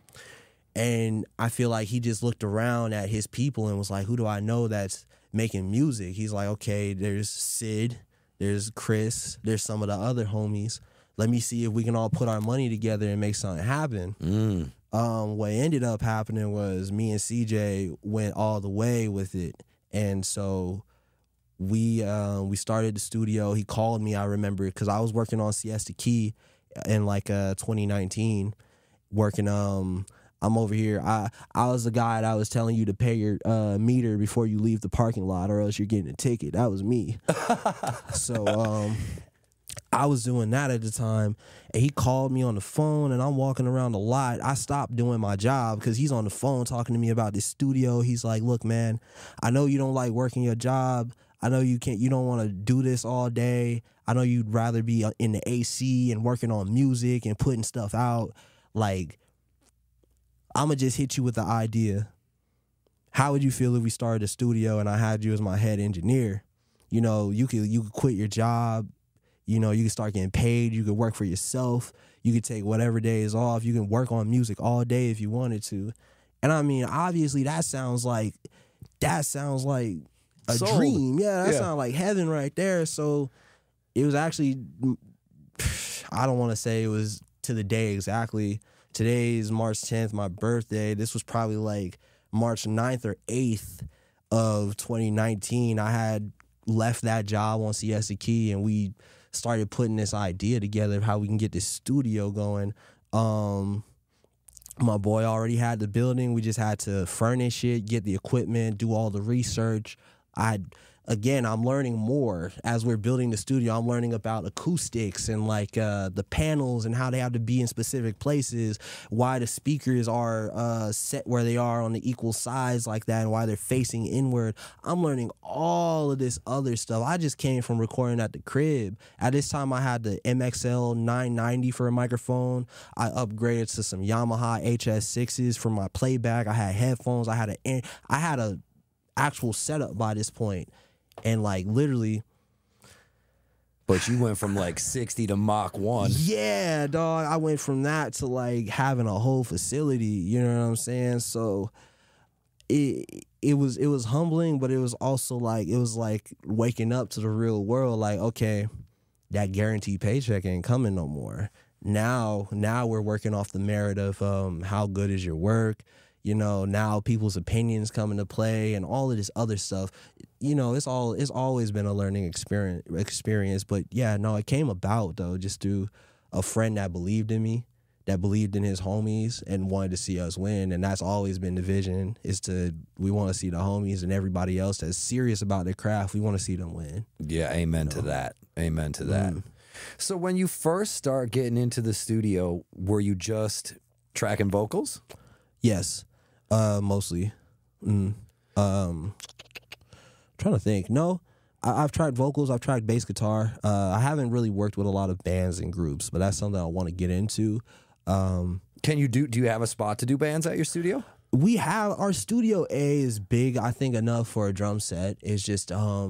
and I feel like he just looked around at his people and was like, who do I know that's making music? He's like, okay, there's Sid, there's Chris, there's some of the other homies. Let me see if we can all put our money together and make something happen. What ended up happening was me and CJ went all the way with it. And so we started the studio. He called me, I remember, because I was working on Siesta Key in like 2019. working. I'm over here. I was the guy that was telling you to pay your meter before you leave the parking lot, or else you're getting a ticket. That was me. So I was doing that at the time, and he called me on the phone, and I'm walking around the lot. I stopped doing my job because he's on the phone talking to me about this studio. He's like, look, man, I know you don't like working your job. I know you don't want to do this all day. I know you'd rather be in the AC and working on music and putting stuff out. Like, I'm going to just hit you with the idea. How would you feel if we started a studio and I had you as my head engineer? You know, you could quit your job. You know, you can start getting paid. You could work for yourself. You could take whatever days off. You can work on music all day if you wanted to. And I mean, obviously, that sounds like a Sold. dream. Yeah, that sounds like heaven right there. So it was actually, I don't want to say it was to the day exactly. Today's March 10th, my birthday. This was probably like March 9th or 8th of 2019. I had left that job on Siesta Key, and we started putting this idea together of how we can get this studio going. My boy already had the building. We just had to furnish it, get the equipment, do all the research. I'm learning more as we're building the studio. I'm learning about acoustics and like the panels and how they have to be in specific places, why the speakers are set where they are on the equal size like that, and why they're facing inward. I'm learning all of this other stuff. I just came from recording at the crib. At this time, I had the MXL 990 for a microphone. I upgraded to some Yamaha HS6s for my playback. I had headphones. I had a actual setup by this point. And like literally, But you went from like 60 to Mach 1. yeah, dog. I went from that to like having a whole facility. You know what I'm saying? So it was humbling, but it was also like waking up to the real world. Like, okay, that guaranteed paycheck ain't coming no more. Now we're working off the merit of how good is your work. You know, now people's opinions come into play and all of this other stuff. You know, it's always been a learning experience. But yeah, no, it came about though just through a friend that believed in me, that believed in his homies and wanted to see us win. And that's always been the vision, we want to see the homies and everybody else that's serious about their craft. We want to see them win. Yeah, amen to that. Amen to that. So when you first start getting into the studio, were you just tracking vocals? Yes. Mostly. Trying to think. No, I've tried vocals. I've tried bass guitar. I haven't really worked with a lot of bands and groups, but that's something I want to get into. Can you do you have a spot to do bands at your studio? We have our Studio A is big, I think, enough for a drum set. It's just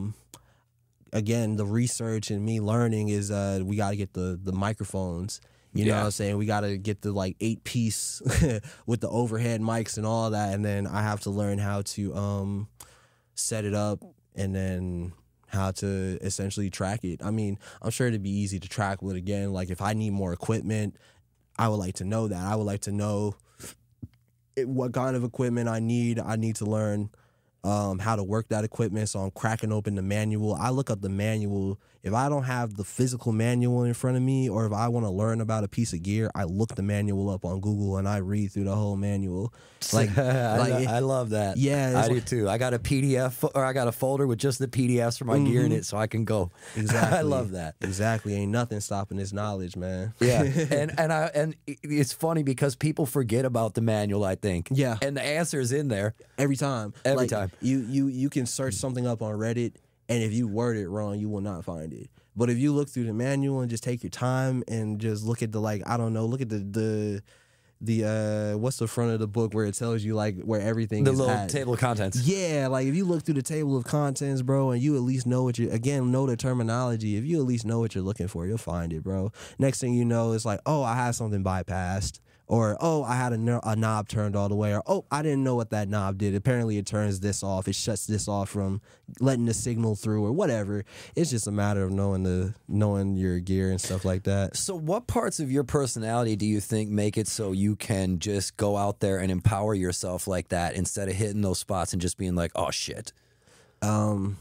again, the research and me learning is we got to get the microphones. You know what I'm saying? We got to get the like 8-piece with the overhead mics and all that. And then I have to learn how to set it up and then how to essentially track it. I mean, I'm sure it'd be easy to track, but again, like if I need more equipment, I would like to know that. I would like to know what kind of equipment I need. I need to learn how to work that equipment. So I'm cracking open the manual. I look up the manual. If I don't have the physical manual in front of me, or if I want to learn about a piece of gear, I look the manual up on Google and I read through the whole manual. Like, I love that. Yeah, I do too. I got a PDF, or I got a folder with just the PDFs for my gear in it, so I can go. Exactly. I love that. Exactly. Ain't nothing stopping this knowledge, man. Yeah, and it's funny because people forget about the manual, I think. Yeah. And the answer is in there Every time. Every time. You can search something up on Reddit, and if you word it wrong, you will not find it. But if you look through the manual and just take your time and just look at look at the what's the front of the book where it tells you like where everything The is little at. table of contents. Yeah, like if you look through the table of contents, bro, and you at least know what know the terminology, if you at least know what you're looking for, you'll find it, bro. Next thing you know, it's like, oh, I had something bypassed. Or, oh, I had a knob turned all the way. Or, oh, I didn't know what that knob did. Apparently it turns this off. It shuts this off from letting the signal through or whatever. It's just a matter of knowing your gear and stuff like that. So what parts of your personality do you think make it so you can just go out there and empower yourself like that instead of hitting those spots and just being like, oh, shit? I'm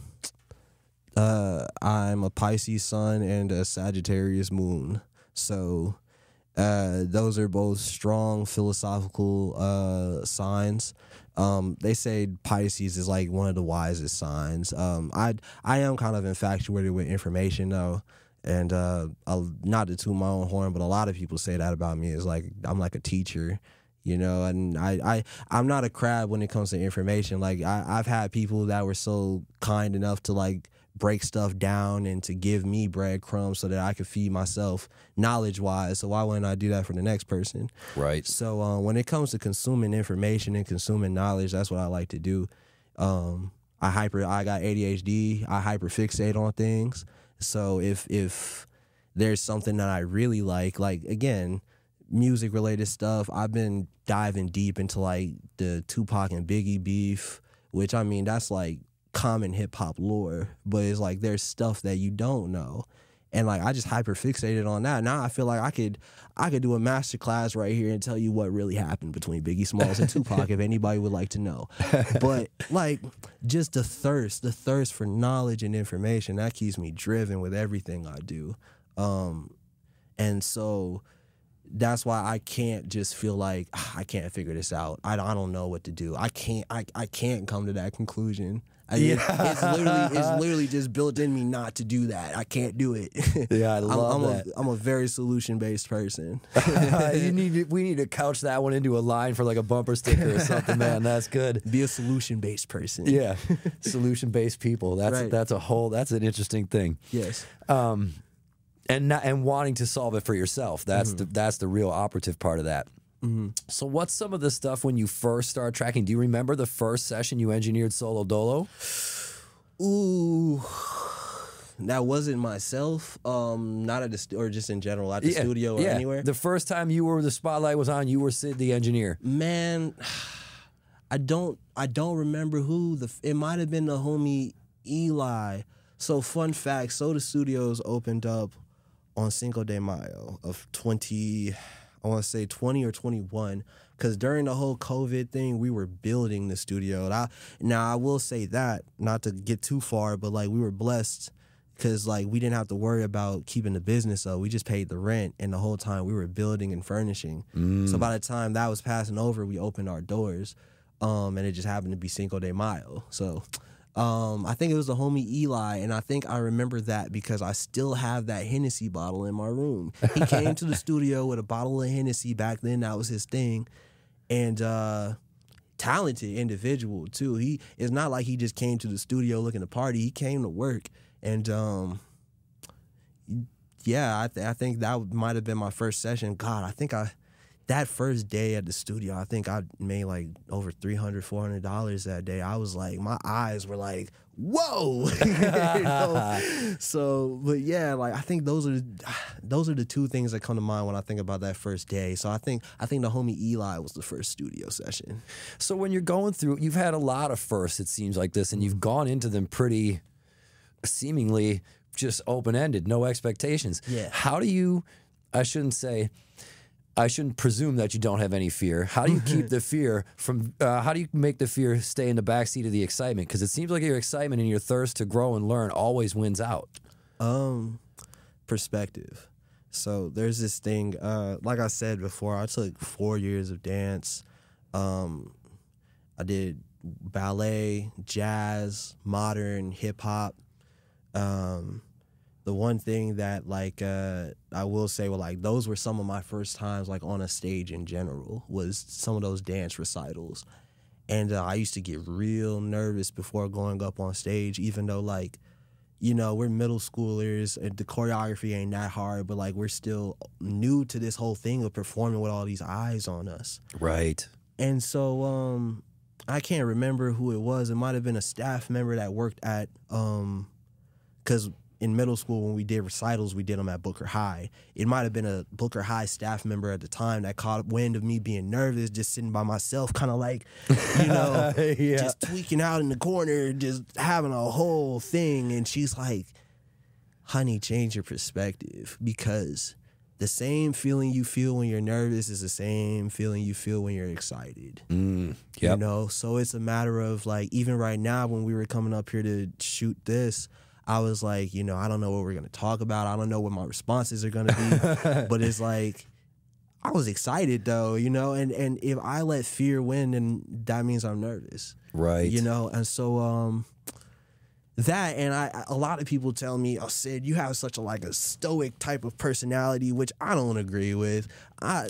a Pisces sun and a Sagittarius moon. So Those are both strong philosophical signs. They say Pisces is like one of the wisest signs. I am kind of infatuated with information though, and not to toot my own horn, but a lot of people say that about me. Is like I'm like a teacher, you know, and I'm not a crab when it comes to information. Like I've had people that were so kind enough to like break stuff down and to give me breadcrumbs so that I could feed myself knowledge-wise. So why wouldn't I do that for the next person? Right. So when it comes to consuming information and consuming knowledge, that's what I like to do. I got ADHD. I hyperfixate on things. So if there's something that I really like again, music-related stuff, I've been diving deep into like the Tupac and Biggie beef, which I mean that's like common hip-hop lore, but it's like there's stuff that you don't know, and like I just hyper fixated on that. Now I feel like I could do a master class right here and tell you what really happened between Biggie Smalls and Tupac if anybody would like to know. But like just the thirst for knowledge and information, that keeps me driven with everything I do. And so that's why I can't just feel like I can't figure this out. I don't know what to do. I can't come to that conclusion. It's literally just built in me not to do that. I can't do it. Yeah, I love that. I'm a very solution-based person. We need to couch that one into a line for like a bumper sticker or something, man. That's good. Be a solution-based person. Yeah, solution-based people. That's right. that's an interesting thing. Yes. And wanting to solve it for yourself. That's the real operative part of that. Mm-hmm. So what's some of the stuff when you first start tracking? Do you remember the first session you engineered solo dolo? Ooh, that wasn't myself. Not at the or just in general at the studio or anywhere. The first time the spotlight was on, you were Sid the engineer. Man, I don't remember who it might have been the homie Eli. So fun fact, Soda Studios opened up on Cinco de Mayo of 20 or 21, because during the whole COVID thing, we were building the studio. Now, I will say that, not to get too far, but like we were blessed because like we didn't have to worry about keeping the business up. We just paid the rent, and the whole time we were building and furnishing. So by the time that was passing over, we opened our doors, and it just happened to be Cinco de Mayo. So I think it was the homie Eli, and I think I remember that because I still have that Hennessy bottle in my room. He came to the studio with a bottle of Hennessy back then. That was his thing. And talented individual, too. It's not like he just came to the studio looking to party. He came to work. And, I think that might have been my first session. God, I think that first day at the studio, I think I made like over $300, $400 that day. I was like, my eyes were like, whoa. You know? So, but yeah, like I think those are the two things that come to mind when I think about that first day. So I think the homie Eli was the first studio session. So when you're going through, you've had a lot of firsts, it seems like this, and you've gone into them pretty seemingly just open-ended, no expectations. Yeah. How do you, I shouldn't presume that you don't have any fear. How do you keep the fear from, how do you make the fear stay in the backseat of the excitement? Because it seems like your excitement and your thirst to grow and learn always wins out. Perspective. So there's this thing, like I said before, I took 4 years of dance. I did ballet, jazz, modern, hip hop. The one thing that like I will say, well, like those were some of my first times like on a stage in general, was some of those dance recitals. And I used to get real nervous before going up on stage, even though like, you know, we're middle schoolers and the choreography ain't that hard, but like we're still new to this whole thing of performing with all these eyes on us. Right. And so I can't remember who it was. It might have been a staff member that worked at, because in middle school when we did recitals, we did them at Booker High. It might have been a Booker High staff member at the time that caught wind of me being nervous, just sitting by myself, kind of like, you know, just tweaking out in the corner, just having a whole thing. And she's like, honey, change your perspective, because the same feeling you feel when you're nervous is the same feeling you feel when you're excited. Yep. You know, so it's a matter of like, even right now when we were coming up here to shoot this, I was like, you know, I don't know what we're going to talk about. I don't know what my responses are going to be. But it's like, I was excited though, you know, and if I let fear win, then that means I'm nervous. Right. You know, and so that, and a lot of people tell me, "Oh, Sid, you have such a stoic type of personality," which I don't agree with. I'm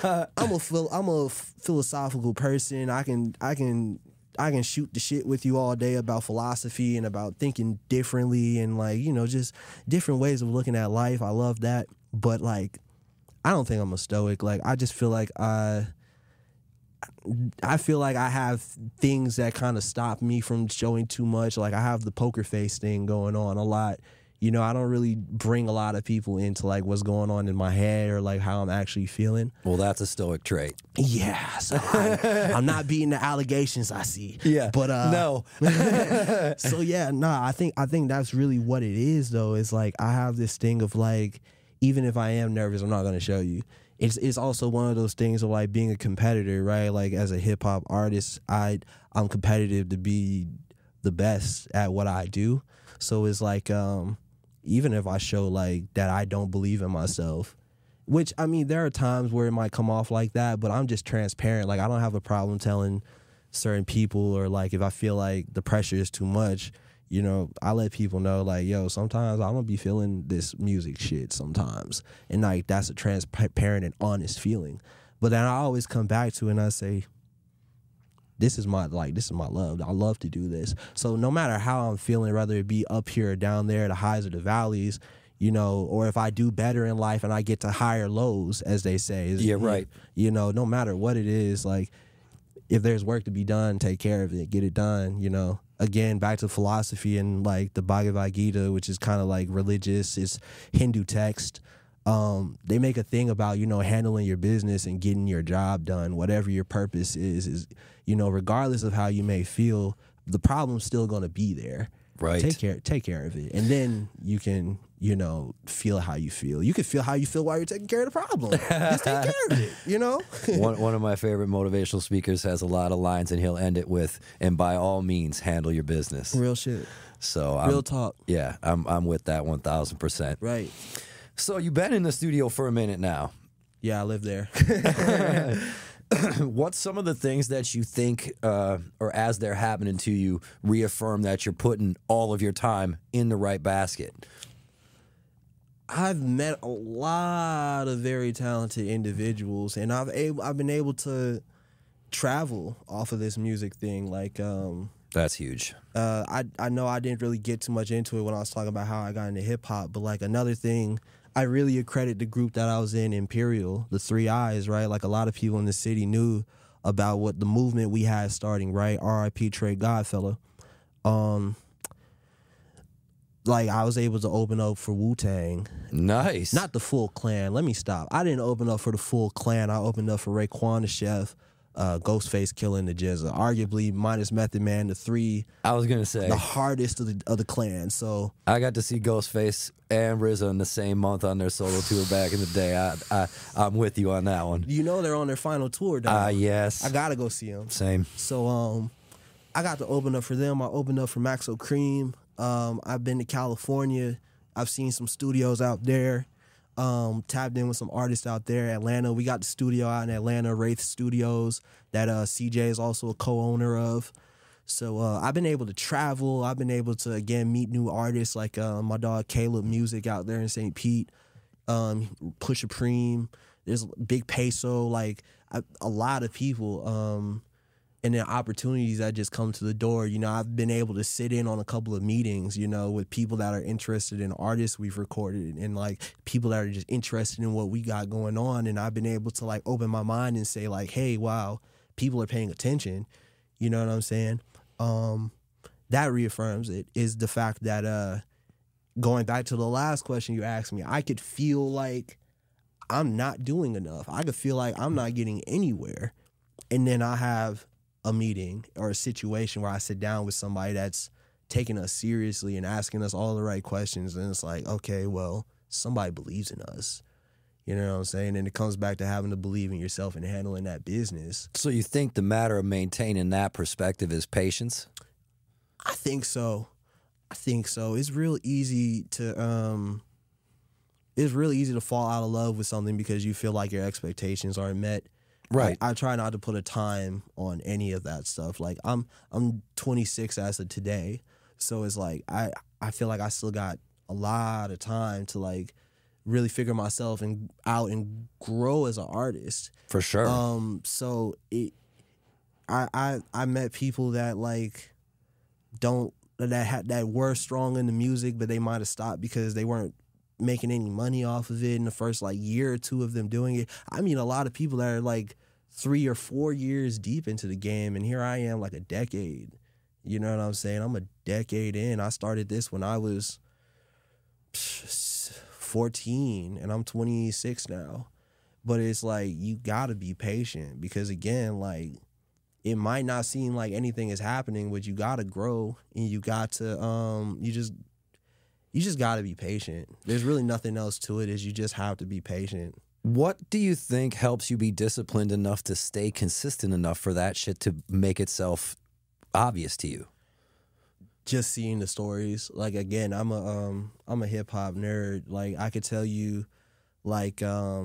a philosophical person. I can shoot the shit with you all day about philosophy and about thinking differently and just different ways of looking at life. I love that, but I don't think I'm a stoic. I just feel like I feel like I have things that kind of stop me from showing too much. I have the poker face thing going on a lot. You know, I don't really bring a lot of people into what's going on in my head or how I'm actually feeling. Well, that's a stoic trait. Yeah, so I'm not beating the allegations I see. Yeah, but no. So yeah, I think that's really what it is though. Is I have this thing of even if I am nervous, I'm not going to show you. It's also one of those things of being a competitor, right? As a hip hop artist, I'm competitive to be the best at what I do. So it's even if I show that I don't believe in myself, which I mean there are times where it might come off like that, but I'm just transparent. I don't have a problem telling certain people or if I feel the pressure is too much. You know, I let people know yo, sometimes I'm gonna be feeling this music shit sometimes, and that's a transparent and honest feeling. But then I always come back to it and I say, this is my love. I love to do this. So no matter how I'm feeling, whether it be up here or down there, the highs or the valleys, you know, or if I do better in life and I get to higher lows, as they say. Yeah, right. You know, no matter what it is, if there's work to be done, take care of it, get it done, you know. Again, back to philosophy and the Bhagavad Gita, which is kind of religious, it's Hindu text. They make a thing about, handling your business and getting your job done, whatever your purpose is, regardless of how you may feel, the problem's still going to be there. Right. Take care of it. And then you can, feel how you feel. You can feel how you feel while you're taking care of the problem. Just take care of it, you know? One of my favorite motivational speakers has a lot of lines, and he'll end it with, "And by all means, handle your business." Real shit. So real talk. Yeah, I'm with that 1,000%. Right. So you've been in the studio for a minute now. Yeah, I live there. What's some of the things that you think, or as they're happening to you, reaffirm that you're putting all of your time in the right basket? I've met a lot of very talented individuals, and I've been able to travel off of this music thing. That's huge. I know I didn't really get too much into it when I was talking about how I got into hip hop, but another thing, I really accredit the group that I was in, Imperial, the 3 Eyes, right? A lot of people in the city knew about what the movement we had starting, right? R.I.P. Trey Godfellow. I was able to open up for Wu-Tang. Nice. Not the full clan. Let me stop. I didn't open up for the full clan. I opened up for Raekwon the Chef, Ghostface Killah the Jizza. Arguably, minus Method Man, the 3. I was going to say. The hardest of the clan. So I got to see Ghostface and RZA in the same month on their solo tour back in the day. I'm with you on that one. You know they're on their final tour, though. Yes. I got to go see them. Same. So I got to open up for them. I opened up for Maxo Cream. I've been to California. I've seen some studios out there. Tapped in with some artists out there. Atlanta, we got the studio out in Atlanta, Wraith Studios, that CJ is also a co-owner of. So I've been able to travel. I've been able to, again, meet new artists like my dog Caleb Music out there in St. Pete, Pusha Preem, there's Big Peso, a lot of people. And then opportunities that just come to the door. You know, I've been able to sit in on a couple of meetings, with people that are interested in artists we've recorded and people that are just interested in what we got going on. And I've been able to open my mind and say hey, wow, people are paying attention. You know what I'm saying? That reaffirms it, is the fact that going back to the last question you asked me, I could feel I'm not doing enough. I could feel I'm not getting anywhere. And then I have a meeting or a situation where I sit down with somebody that's taking us seriously and asking us all the right questions, and it's okay, well, somebody believes in us. You know what I'm saying? And it comes back to having to believe in yourself and handling that business. So you think the matter of maintaining that perspective is patience? I think so. It's real easy to it's really easy to fall out of love with something because you feel like your expectations aren't met. Right. I try not to put a time on any of that stuff. Like I'm 26 as of today, so it's like I feel like I still got a lot of time to like really figure myself out and grow as an artist. For sure. So I met people that like that were strong in the music, but they might have stopped because they weren't making any money off of it in the first like year or two of them doing it. I mean, a lot of people that are like 3 or 4 years deep into the game, and here I am like a decade. You know what I'm saying? I'm a decade in. I started this when I was 14 and I'm 26 now. But it's like you gotta be patient because again, like it might not seem like anything is happening, but you gotta grow and you got to you just gotta be patient. There's really nothing else to it, is you just have to be patient. What do you think helps you be disciplined enough to stay consistent enough for that shit to make itself obvious to you? Just seeing the stories. Like again, I'm a hip hop nerd. Like I could tell you, like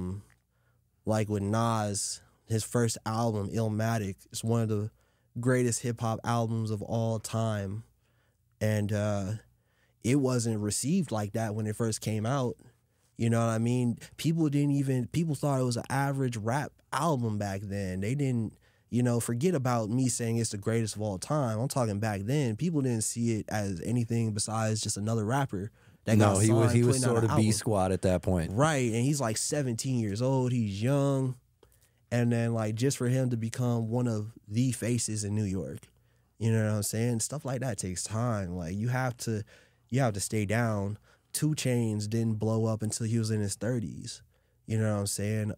with Nas, his first album, Illmatic, is one of the greatest hip hop albums of all time, and it wasn't received like that when it first came out. You know what I mean? People thought it was an average rap album back then. They didn't. Forget about me saying it's the greatest of all time. I'm talking back then. People didn't see it as anything besides just another rapper that got signed. He was putting out sort an of B album. squad at that point. Right, and he's like 17 years old. He's young. And then like just for him to become one of the faces in New York, you know what I'm saying? Stuff like that takes time. Like you have to stay down. 2 Chainz didn't blow up until he was in his 30s. You know what I'm saying?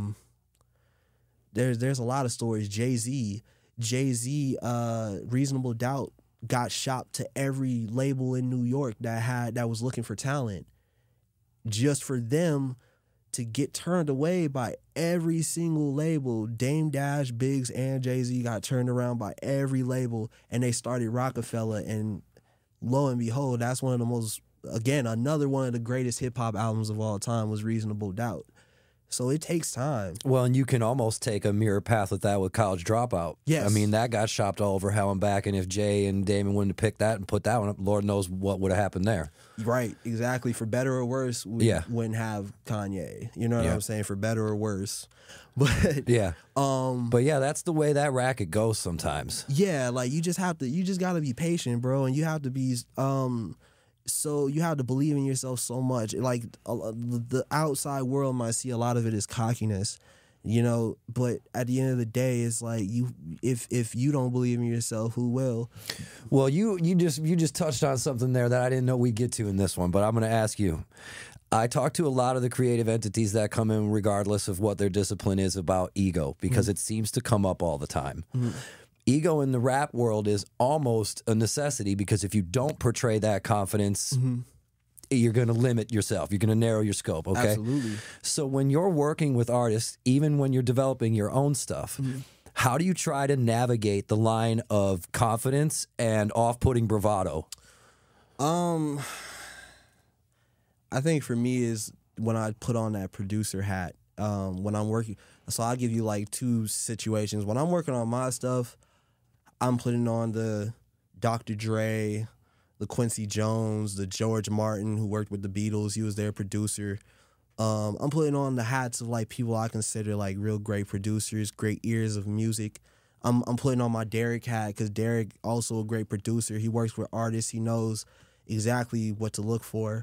There's a lot of stories. Jay-Z, Reasonable Doubt got shopped to every label in New York that was looking for talent, just for them to get turned away by every single label. Dame Dash, Biggs, and Jay-Z got turned around by every label, and they started Rockefeller, and lo and behold, that's one of the most, again, another one of the greatest hip-hop albums of all time was Reasonable Doubt. So it takes time. Well, and you can almost take a mirror path with that with College Dropout. Yes. I mean, that got shopped all over hell and back, and if Jay and Damon wouldn't have picked that and put that one up, Lord knows what would have happened there. Right, exactly. For better or worse, we wouldn't have Kanye. You know what I'm saying? For better or worse. But yeah. But yeah, that's the way that racket goes sometimes. Yeah, like you just gotta be patient, bro, and you have to be so you have to believe in yourself so much. Like the outside world might see a lot of it as cockiness, but at the end of the day, it's like if you don't believe in yourself, who will? Well, you just touched on something there that I didn't know we'd get to in this one, but I'm going to ask you. I talk to a lot of the creative entities that come in regardless of what their discipline is about ego, because it seems to come up all the time. Mm-hmm. Ego in the rap world is almost a necessity, because if you don't portray that confidence, you're going to limit yourself. You're going to narrow your scope, okay? Absolutely. So when you're working with artists, even when you're developing your own stuff, how do you try to navigate the line of confidence and off-putting bravado? I think for me is when I put on that producer hat, when I'm working. So I'll give you like 2 situations. When I'm working on my stuff, I'm putting on the Dr. Dre, the Quincy Jones, the George Martin, who worked with the Beatles. He was their producer. I'm putting on the hats of like people I consider like real great producers, great ears of music. I'm putting on my Derek hat because Derek also a great producer. He works with artists. He knows exactly what to look for.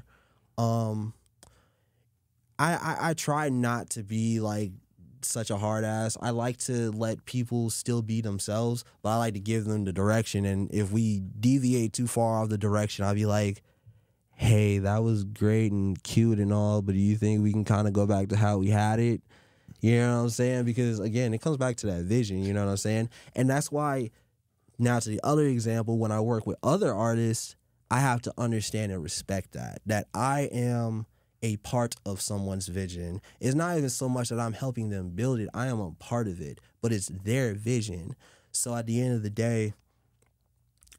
I try not to be like such a hard ass. I like to let people still be themselves, but I like to give them the direction. And if we deviate too far off the direction, I'll be like, hey, that was great and cute and all, but do you think we can kind of go back to how we had it? You know what I'm saying? Because again, it comes back to that vision, you know what I'm saying? And that's why, now to the other example, when I work with other artists, I have to understand and respect that I am a part of someone's vision. It's not even so much that I'm helping them build it. I am a part of it, but it's their vision. So at the end of the day,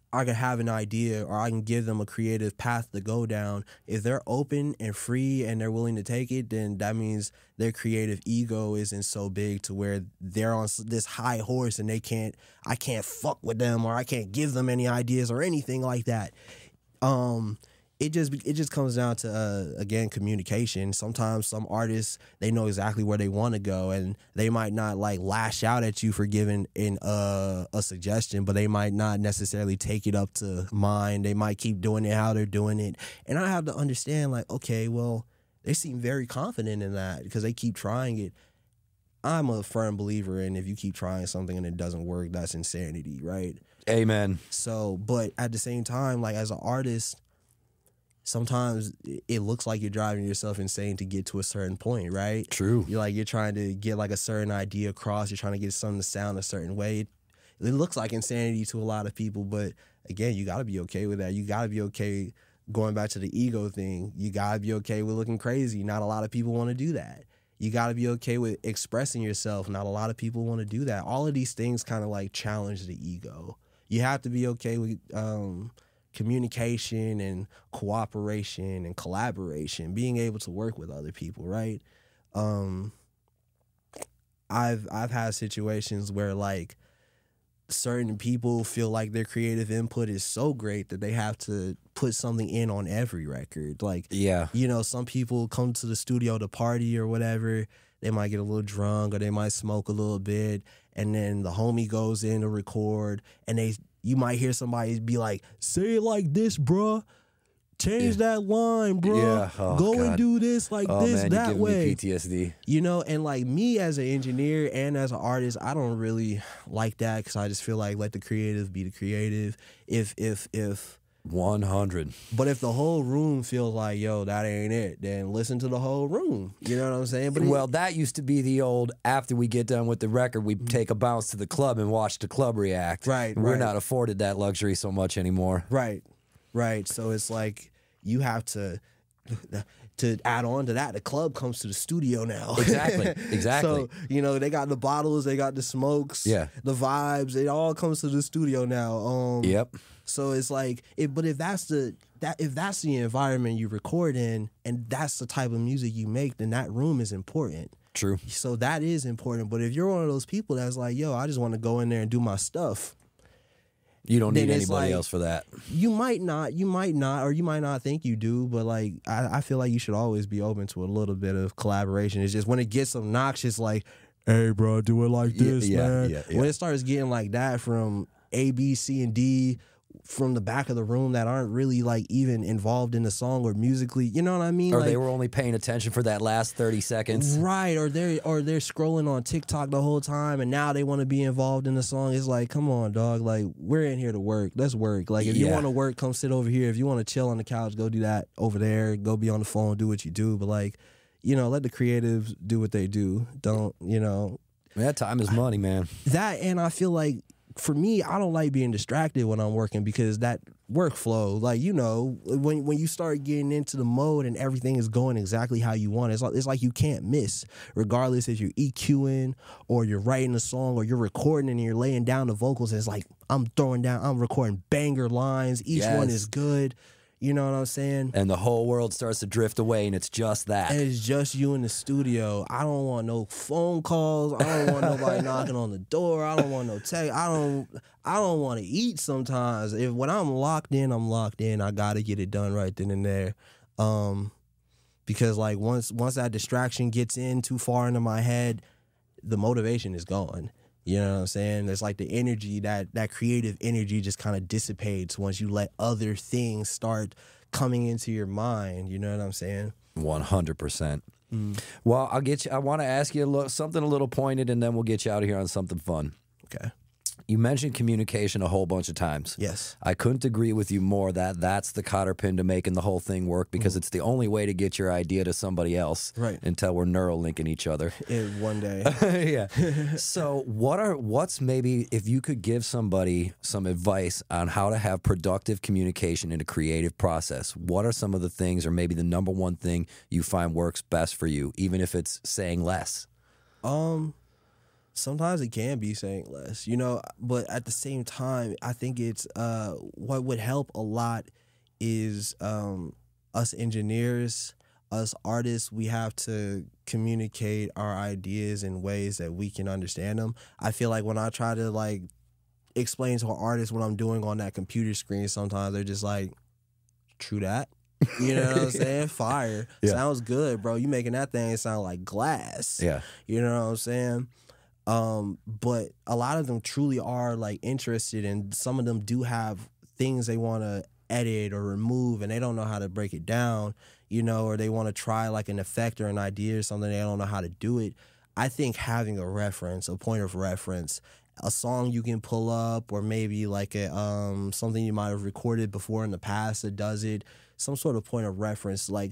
I can have an idea or I can give them a creative path to go down. If they're open and free and they're willing to take it, then that means their creative ego isn't so big to where they're on this high horse and I can't fuck with them or I can't give them any ideas or anything like that. It just comes down to again, communication. Sometimes some artists, they know exactly where they want to go and they might not like lash out at you for giving in a suggestion, but they might not necessarily take it up to mind. They might keep doing it how they're doing it. And I have to understand like, okay, well, they seem very confident in that because they keep trying it. I'm a firm believer in if you keep trying something and it doesn't work, that's insanity, right? Amen. So, but at the same time, like as an artist, sometimes it looks like you're driving yourself insane to get to a certain point, right? True. You're trying to get like a certain idea across. You're trying to get something to sound a certain way. It looks like insanity to a lot of people, but again, you got to be okay with that. You got to be okay going back to the ego thing. You got to be okay with looking crazy. Not a lot of people want to do that. You got to be okay with expressing yourself. Not a lot of people want to do that. All of these things kind of like challenge the ego. You have to be okay with communication and cooperation and collaboration, being able to work with other people, right? I've had situations where like certain people feel like their creative input is so great that they have to put something in on every record. Like, Yeah. you know, some people come to the studio to party or whatever. They might get a little drunk or they might smoke a little bit, and then the homie goes in to record, and you might hear somebody be like, "Say it like this, bruh. Change that line, bruh. Yeah. Oh, Go God. and do this like this, man, that you're giving way." me PTSD. You know, and like me as an engineer and as an artist, I don't really like that because I just feel like let the creative be the creative. If 100. But if the whole room feels like, yo, that ain't it, then listen to the whole room. You know what I'm saying? But Well, that used to be the old, after we get done with the record, we take a bounce to the club and watch the club react. Right, We're right. not afforded that luxury so much anymore. Right. So it's like you have to add on to that. The club comes to the studio now. Exactly. So, you know, they got the bottles, they got the smokes, Yeah. the vibes. It all comes to the studio now. Yep. So it's like, but if that's the environment you record in, and that's the type of music you make, then that room is important. True. So that is important. But if you're one of those people that's like, yo, I just want to go in there and do my stuff, You don't Then need it's anybody like- else for that. you might not, or you might not think you do. But like, I feel like you should always be open to a little bit of collaboration. It's just when it gets obnoxious, like, hey, bro, do it like this, man. yeah. When it starts getting like that from A, B, C, and D from the back of the room that aren't really like even involved in the song or musically, you know what I mean? Or Like, they were only paying attention for that last 30 seconds. right, or they're scrolling on TikTok the whole time and now they want to be involved in the song. It's like, come on, dog. Like, we're in here to work. Let's work. Like, if you Yeah. want to work, come sit over here. If you want to chill on the couch, go do that over there. Go be on the phone, do what you do. But like, you know, let the creatives do what they do. Don't, you know, That time is money, man. that. And I feel like for me, I don't like being distracted when I'm working because that workflow, like, you know, when you start getting into the mode and everything is going exactly how you want, it's like you can't miss, regardless if you're EQing or you're writing a song or you're recording and you're laying down the vocals. It's like I'm recording banger lines. Each one Yes. is good. You know what I'm saying? And the whole world starts to drift away, and it's just that. And it's just you in the studio. I don't want no phone calls. I don't want nobody knocking on the door. I don't want no text. I don't want to eat sometimes. When I'm locked in, I'm locked in. I gotta get it done right then and there. Because like once that distraction gets in too far into my head, the motivation is gone. You know what I'm saying? It's like the energy, that creative energy just kind of dissipates once you let other things start coming into your mind. You know what I'm saying? 100%. Well, I want to ask you something a little pointed, and then we'll get you out of here on something fun. Okay. You mentioned communication a whole bunch of times. Yes. I couldn't agree with you more that that's the cotter pin to making the whole thing work, because it's the only way to get your idea to somebody else Right. until we're neural linking each other. One day. Yeah. So what's maybe, if you could give somebody some advice on how to have productive communication in a creative process, what are some of the things, or maybe the number one thing you find works best for you, even if it's saying less? Sometimes it can be saying less, you know, but at the same time, I think it's what would help a lot is us engineers, us artists, we have to communicate our ideas in ways that we can understand them. I feel like when I try to like explain to an artist what I'm doing on that computer screen, sometimes they're just like, true that. You know what I'm saying? Fire. Yeah. Sounds good, bro. You making that thing sound like glass. Yeah. You know what I'm saying? But a lot of them truly are like interested, and some of them do have things they want to edit or remove, and they don't know how to break it down, you know, or they want to try like an effect or an idea or something, they don't know how to do it. I think having a reference, a point of reference, a song you can pull up, or maybe like a something you might have recorded before in the past that does it, some sort of point of reference, like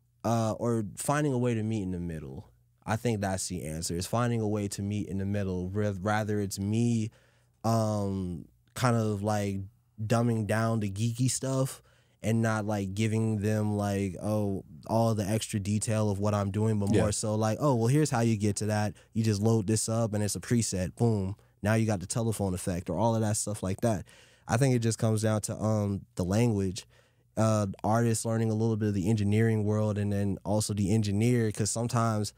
or finding a way to meet in the middle. I think that's the answer, is finding a way to meet in the middle. Rather it's me kind of like dumbing down the geeky stuff and not like giving them like, oh, all the extra detail of what I'm doing, but more so like, oh, well, here's how you get to that. You just load this up and it's a preset. Boom. Now you got the telephone effect, or all of that stuff like that. I think it just comes down to the language. Artists learning a little bit of the engineering world, and then also the engineer, because sometimes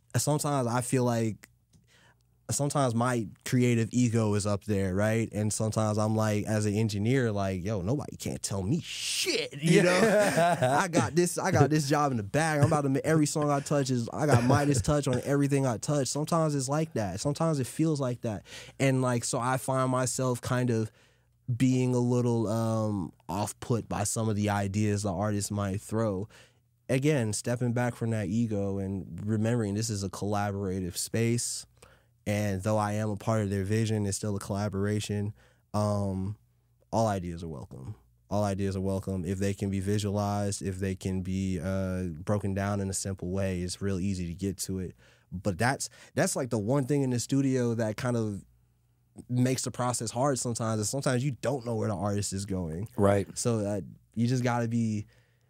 I feel like sometimes my creative ego is up there, right? And sometimes I'm like, as an engineer, like, yo, nobody can't tell me shit, you know? I got this job in the bag. I'm about to make every song I touch I got Midas touch on everything I touch. Sometimes it's like that. Sometimes it feels like that. And like, so I find myself kind of being a little off-put by some of the ideas the artist might throw. Again, stepping back from that ego and remembering this is a collaborative space. And though I am a part of their vision, it's still a collaboration. All ideas are welcome. All ideas are welcome. If they can be visualized, if they can be broken down in a simple way, it's real easy to get to it. But that's like the one thing in the studio that kind of makes the process hard sometimes. And sometimes you don't know where the artist is going. Right. So you just got to be...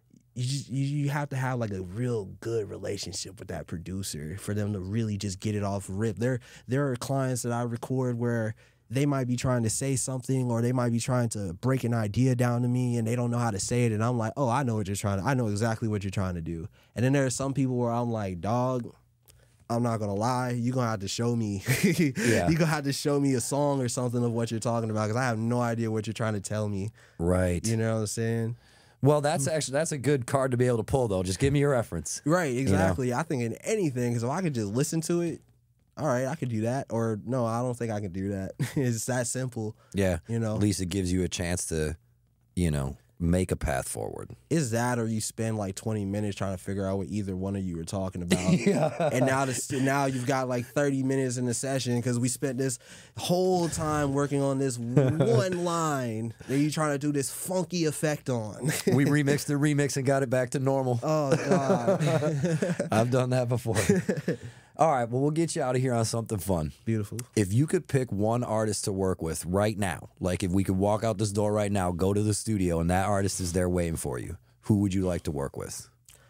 You have to have like a real good relationship with that producer for them to really just get it off rip. There are clients that I record where they might be trying to say something, or they might be trying to break an idea down to me, and they don't know how to say it, and I'm like, oh, I know exactly what you're trying to do. And then there are some people where I'm like, dog, I'm not gonna lie, you're gonna have to show me Yeah. you're gonna have to show me a song or something of what you're talking about, because I have no idea what you're trying to tell me. Right. You know what I'm saying? Well, that's a good card to be able to pull, though. Just give me a reference. Right, exactly. You know? I think in anything, because if I could just listen to it, all right, I could do that. Or no, I don't think I can do that. It's that simple. Yeah. You know, at least it gives you a chance to, you know, make a path forward. Is that, or you spend like 20 minutes trying to figure out what either one of you are talking about. Yeah. And now you've got like 30 minutes in the session because we spent this whole time working on this one line that you're trying to do this funky effect on. We remixed the remix and got it back to normal. Oh, God. I've done that before. All right, well, we'll get you out of here on something fun. Beautiful. If you could pick one artist to work with right now, like if we could walk out this door right now, go to the studio, and that artist is there waiting for you, who would you like to work with?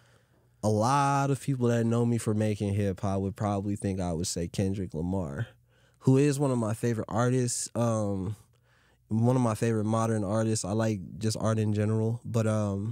A lot of people that know me for making hip-hop would probably think I would say Kendrick Lamar, who is one of my favorite artists, one of my favorite modern artists. I like just art in general, but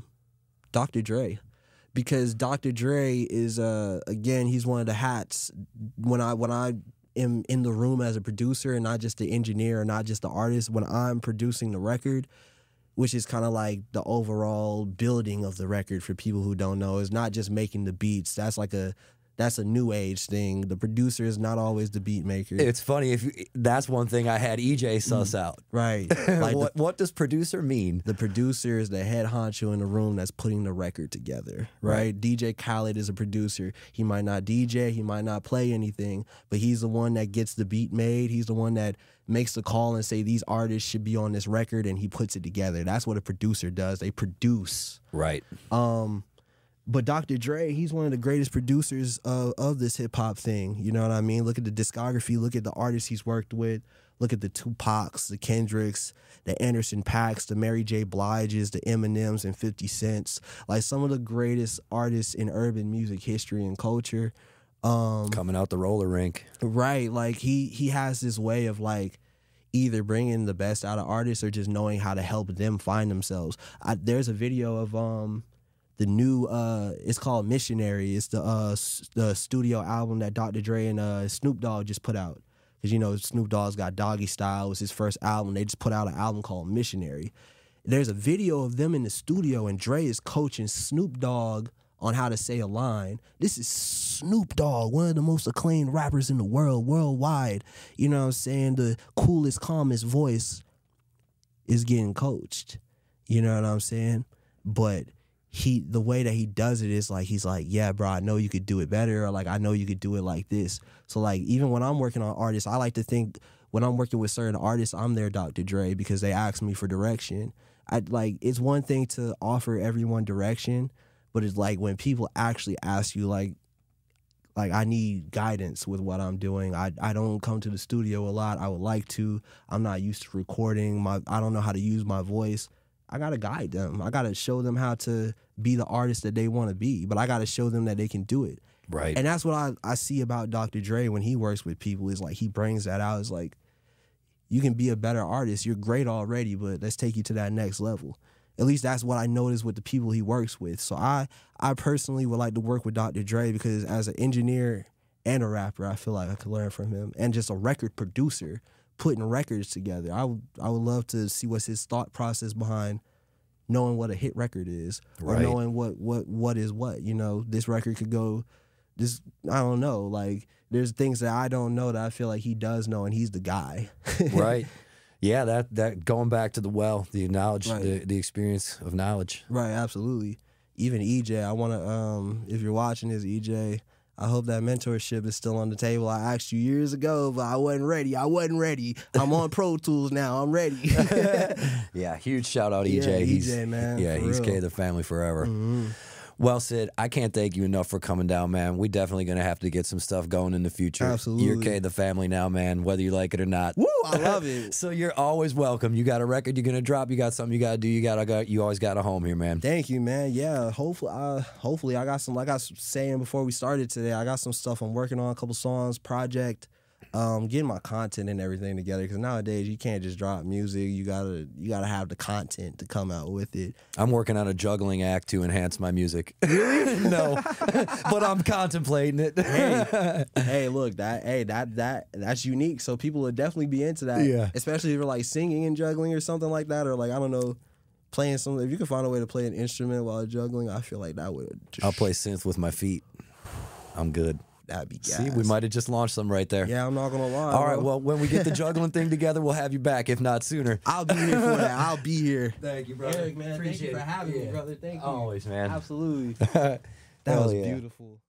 Dr. Dre. Because Dr. Dre is, again, he's one of the hats. When I am in the room as a producer and not just the engineer and not just the artist, when I'm producing the record, which is kind of like the overall building of the record for people who don't know, is not just making the beats. That's a new age thing. The producer is not always the beat maker. It's funny, that's one thing I had EJ suss out. Right. Like what does producer mean? The producer is the head honcho in the room that's putting the record together, right? DJ Khaled is a producer. He might not DJ, he might not play anything, but he's the one that gets the beat made. He's the one that makes the call and say these artists should be on this record, and he puts it together. That's what a producer does. They produce. Right. But Dr. Dre, he's one of the greatest producers of this hip-hop thing. You know what I mean? Look at the discography. Look at the artists he's worked with. Look at the Tupacs, the Kendricks, the Anderson .Paaks, the Mary J. Bliges, the Eminems, and 50 Cents. Like some of the greatest artists in urban music history and culture. Coming out the roller rink. Right, like he has this way of like either bringing the best out of artists or just knowing how to help them find themselves. There's a video of the new it's called Missionary. It's the studio album that Dr. Dre and Snoop Dogg just put out. Because, you know, Snoop Dogg's got Doggy Style. It was his first album. They just put out an album called Missionary. There's a video of them in the studio, and Dre is coaching Snoop Dogg on how to say a line. This is Snoop Dogg, one of the most acclaimed rappers in the world, worldwide. You know what I'm saying? The coolest, calmest voice is getting coached. You know what I'm saying? But the way that he does it is like, he's like, yeah, bro, I know you could do it better, or like, I know you could do it like this. So like, even when I'm working on artists, I like to think when I'm working with certain artists, I'm their Dr. Dre because they ask me for direction. It's one thing to offer everyone direction, but it's like when people actually ask you like I need guidance with what I'm doing. I don't come to the studio a lot. I would like to. I'm not used to recording. I don't know how to use my voice. I got to guide them. I got to show them how to be the artist that they want to be, but I got to show them that they can do it. Right. And that's what I see about Dr. Dre when he works with people is like he brings that out. It's like, you can be a better artist. You're great already, but let's take you to that next level. At least that's what I noticed with the people he works with. So I personally would like to work with Dr. Dre because as an engineer and a rapper, I feel like I could learn from him. And just a record producer, putting records together. I would love to see what's his thought process behind knowing what a hit record is, or Right. knowing what is what. You know, this record could go this, I don't know, like there's things that I don't know that I feel like he does know, and he's the guy. Right. Yeah, that going back to the knowledge, Right. the experience of knowledge. Right, absolutely. Even EJ, I want to, if you're watching this, EJ, I hope that mentorship is still on the table. I asked you years ago, but I wasn't ready. I'm on Pro Tools now. I'm ready. Yeah, huge shout out Yeah, EJ. EJ, man, Yeah, for he's real. K the family forever. Well, Sid, I can't thank you enough for coming down, man. We definitely gonna have to get some stuff going in the future. Absolutely. You're K the family now, man, whether you like it or not. Woo, I love it. So you're always welcome. You got a record you're gonna drop, you got something you gotta do, you always got a home here, man. Thank you, man. Yeah, hopefully I got some, like I was saying before we started today, I got some stuff I'm working on, a couple songs, project, getting my content and everything together, because nowadays you can't just drop music. You gotta have the content to come out with it. I'm working on a juggling act to enhance my music. Really? No. But I'm contemplating it. Hey, look, that's unique. So people would definitely be into that. Yeah. Especially if you're like singing and juggling or something like that, or like, I don't know, playing something. If you can find a way to play an instrument while juggling, I feel like that would just, I'll play synth with my feet. I'm good. that'd be gas. See, we might have just launched some right there. Yeah, I'm not gonna lie. All right, bro. well, when we get the juggling thing together, we'll have you back, if not sooner. I'll be here for that. I'll be here. Thank you, Eric, man, thank you for having me, brother. Thank you. Always, man. Absolutely. That That was beautiful.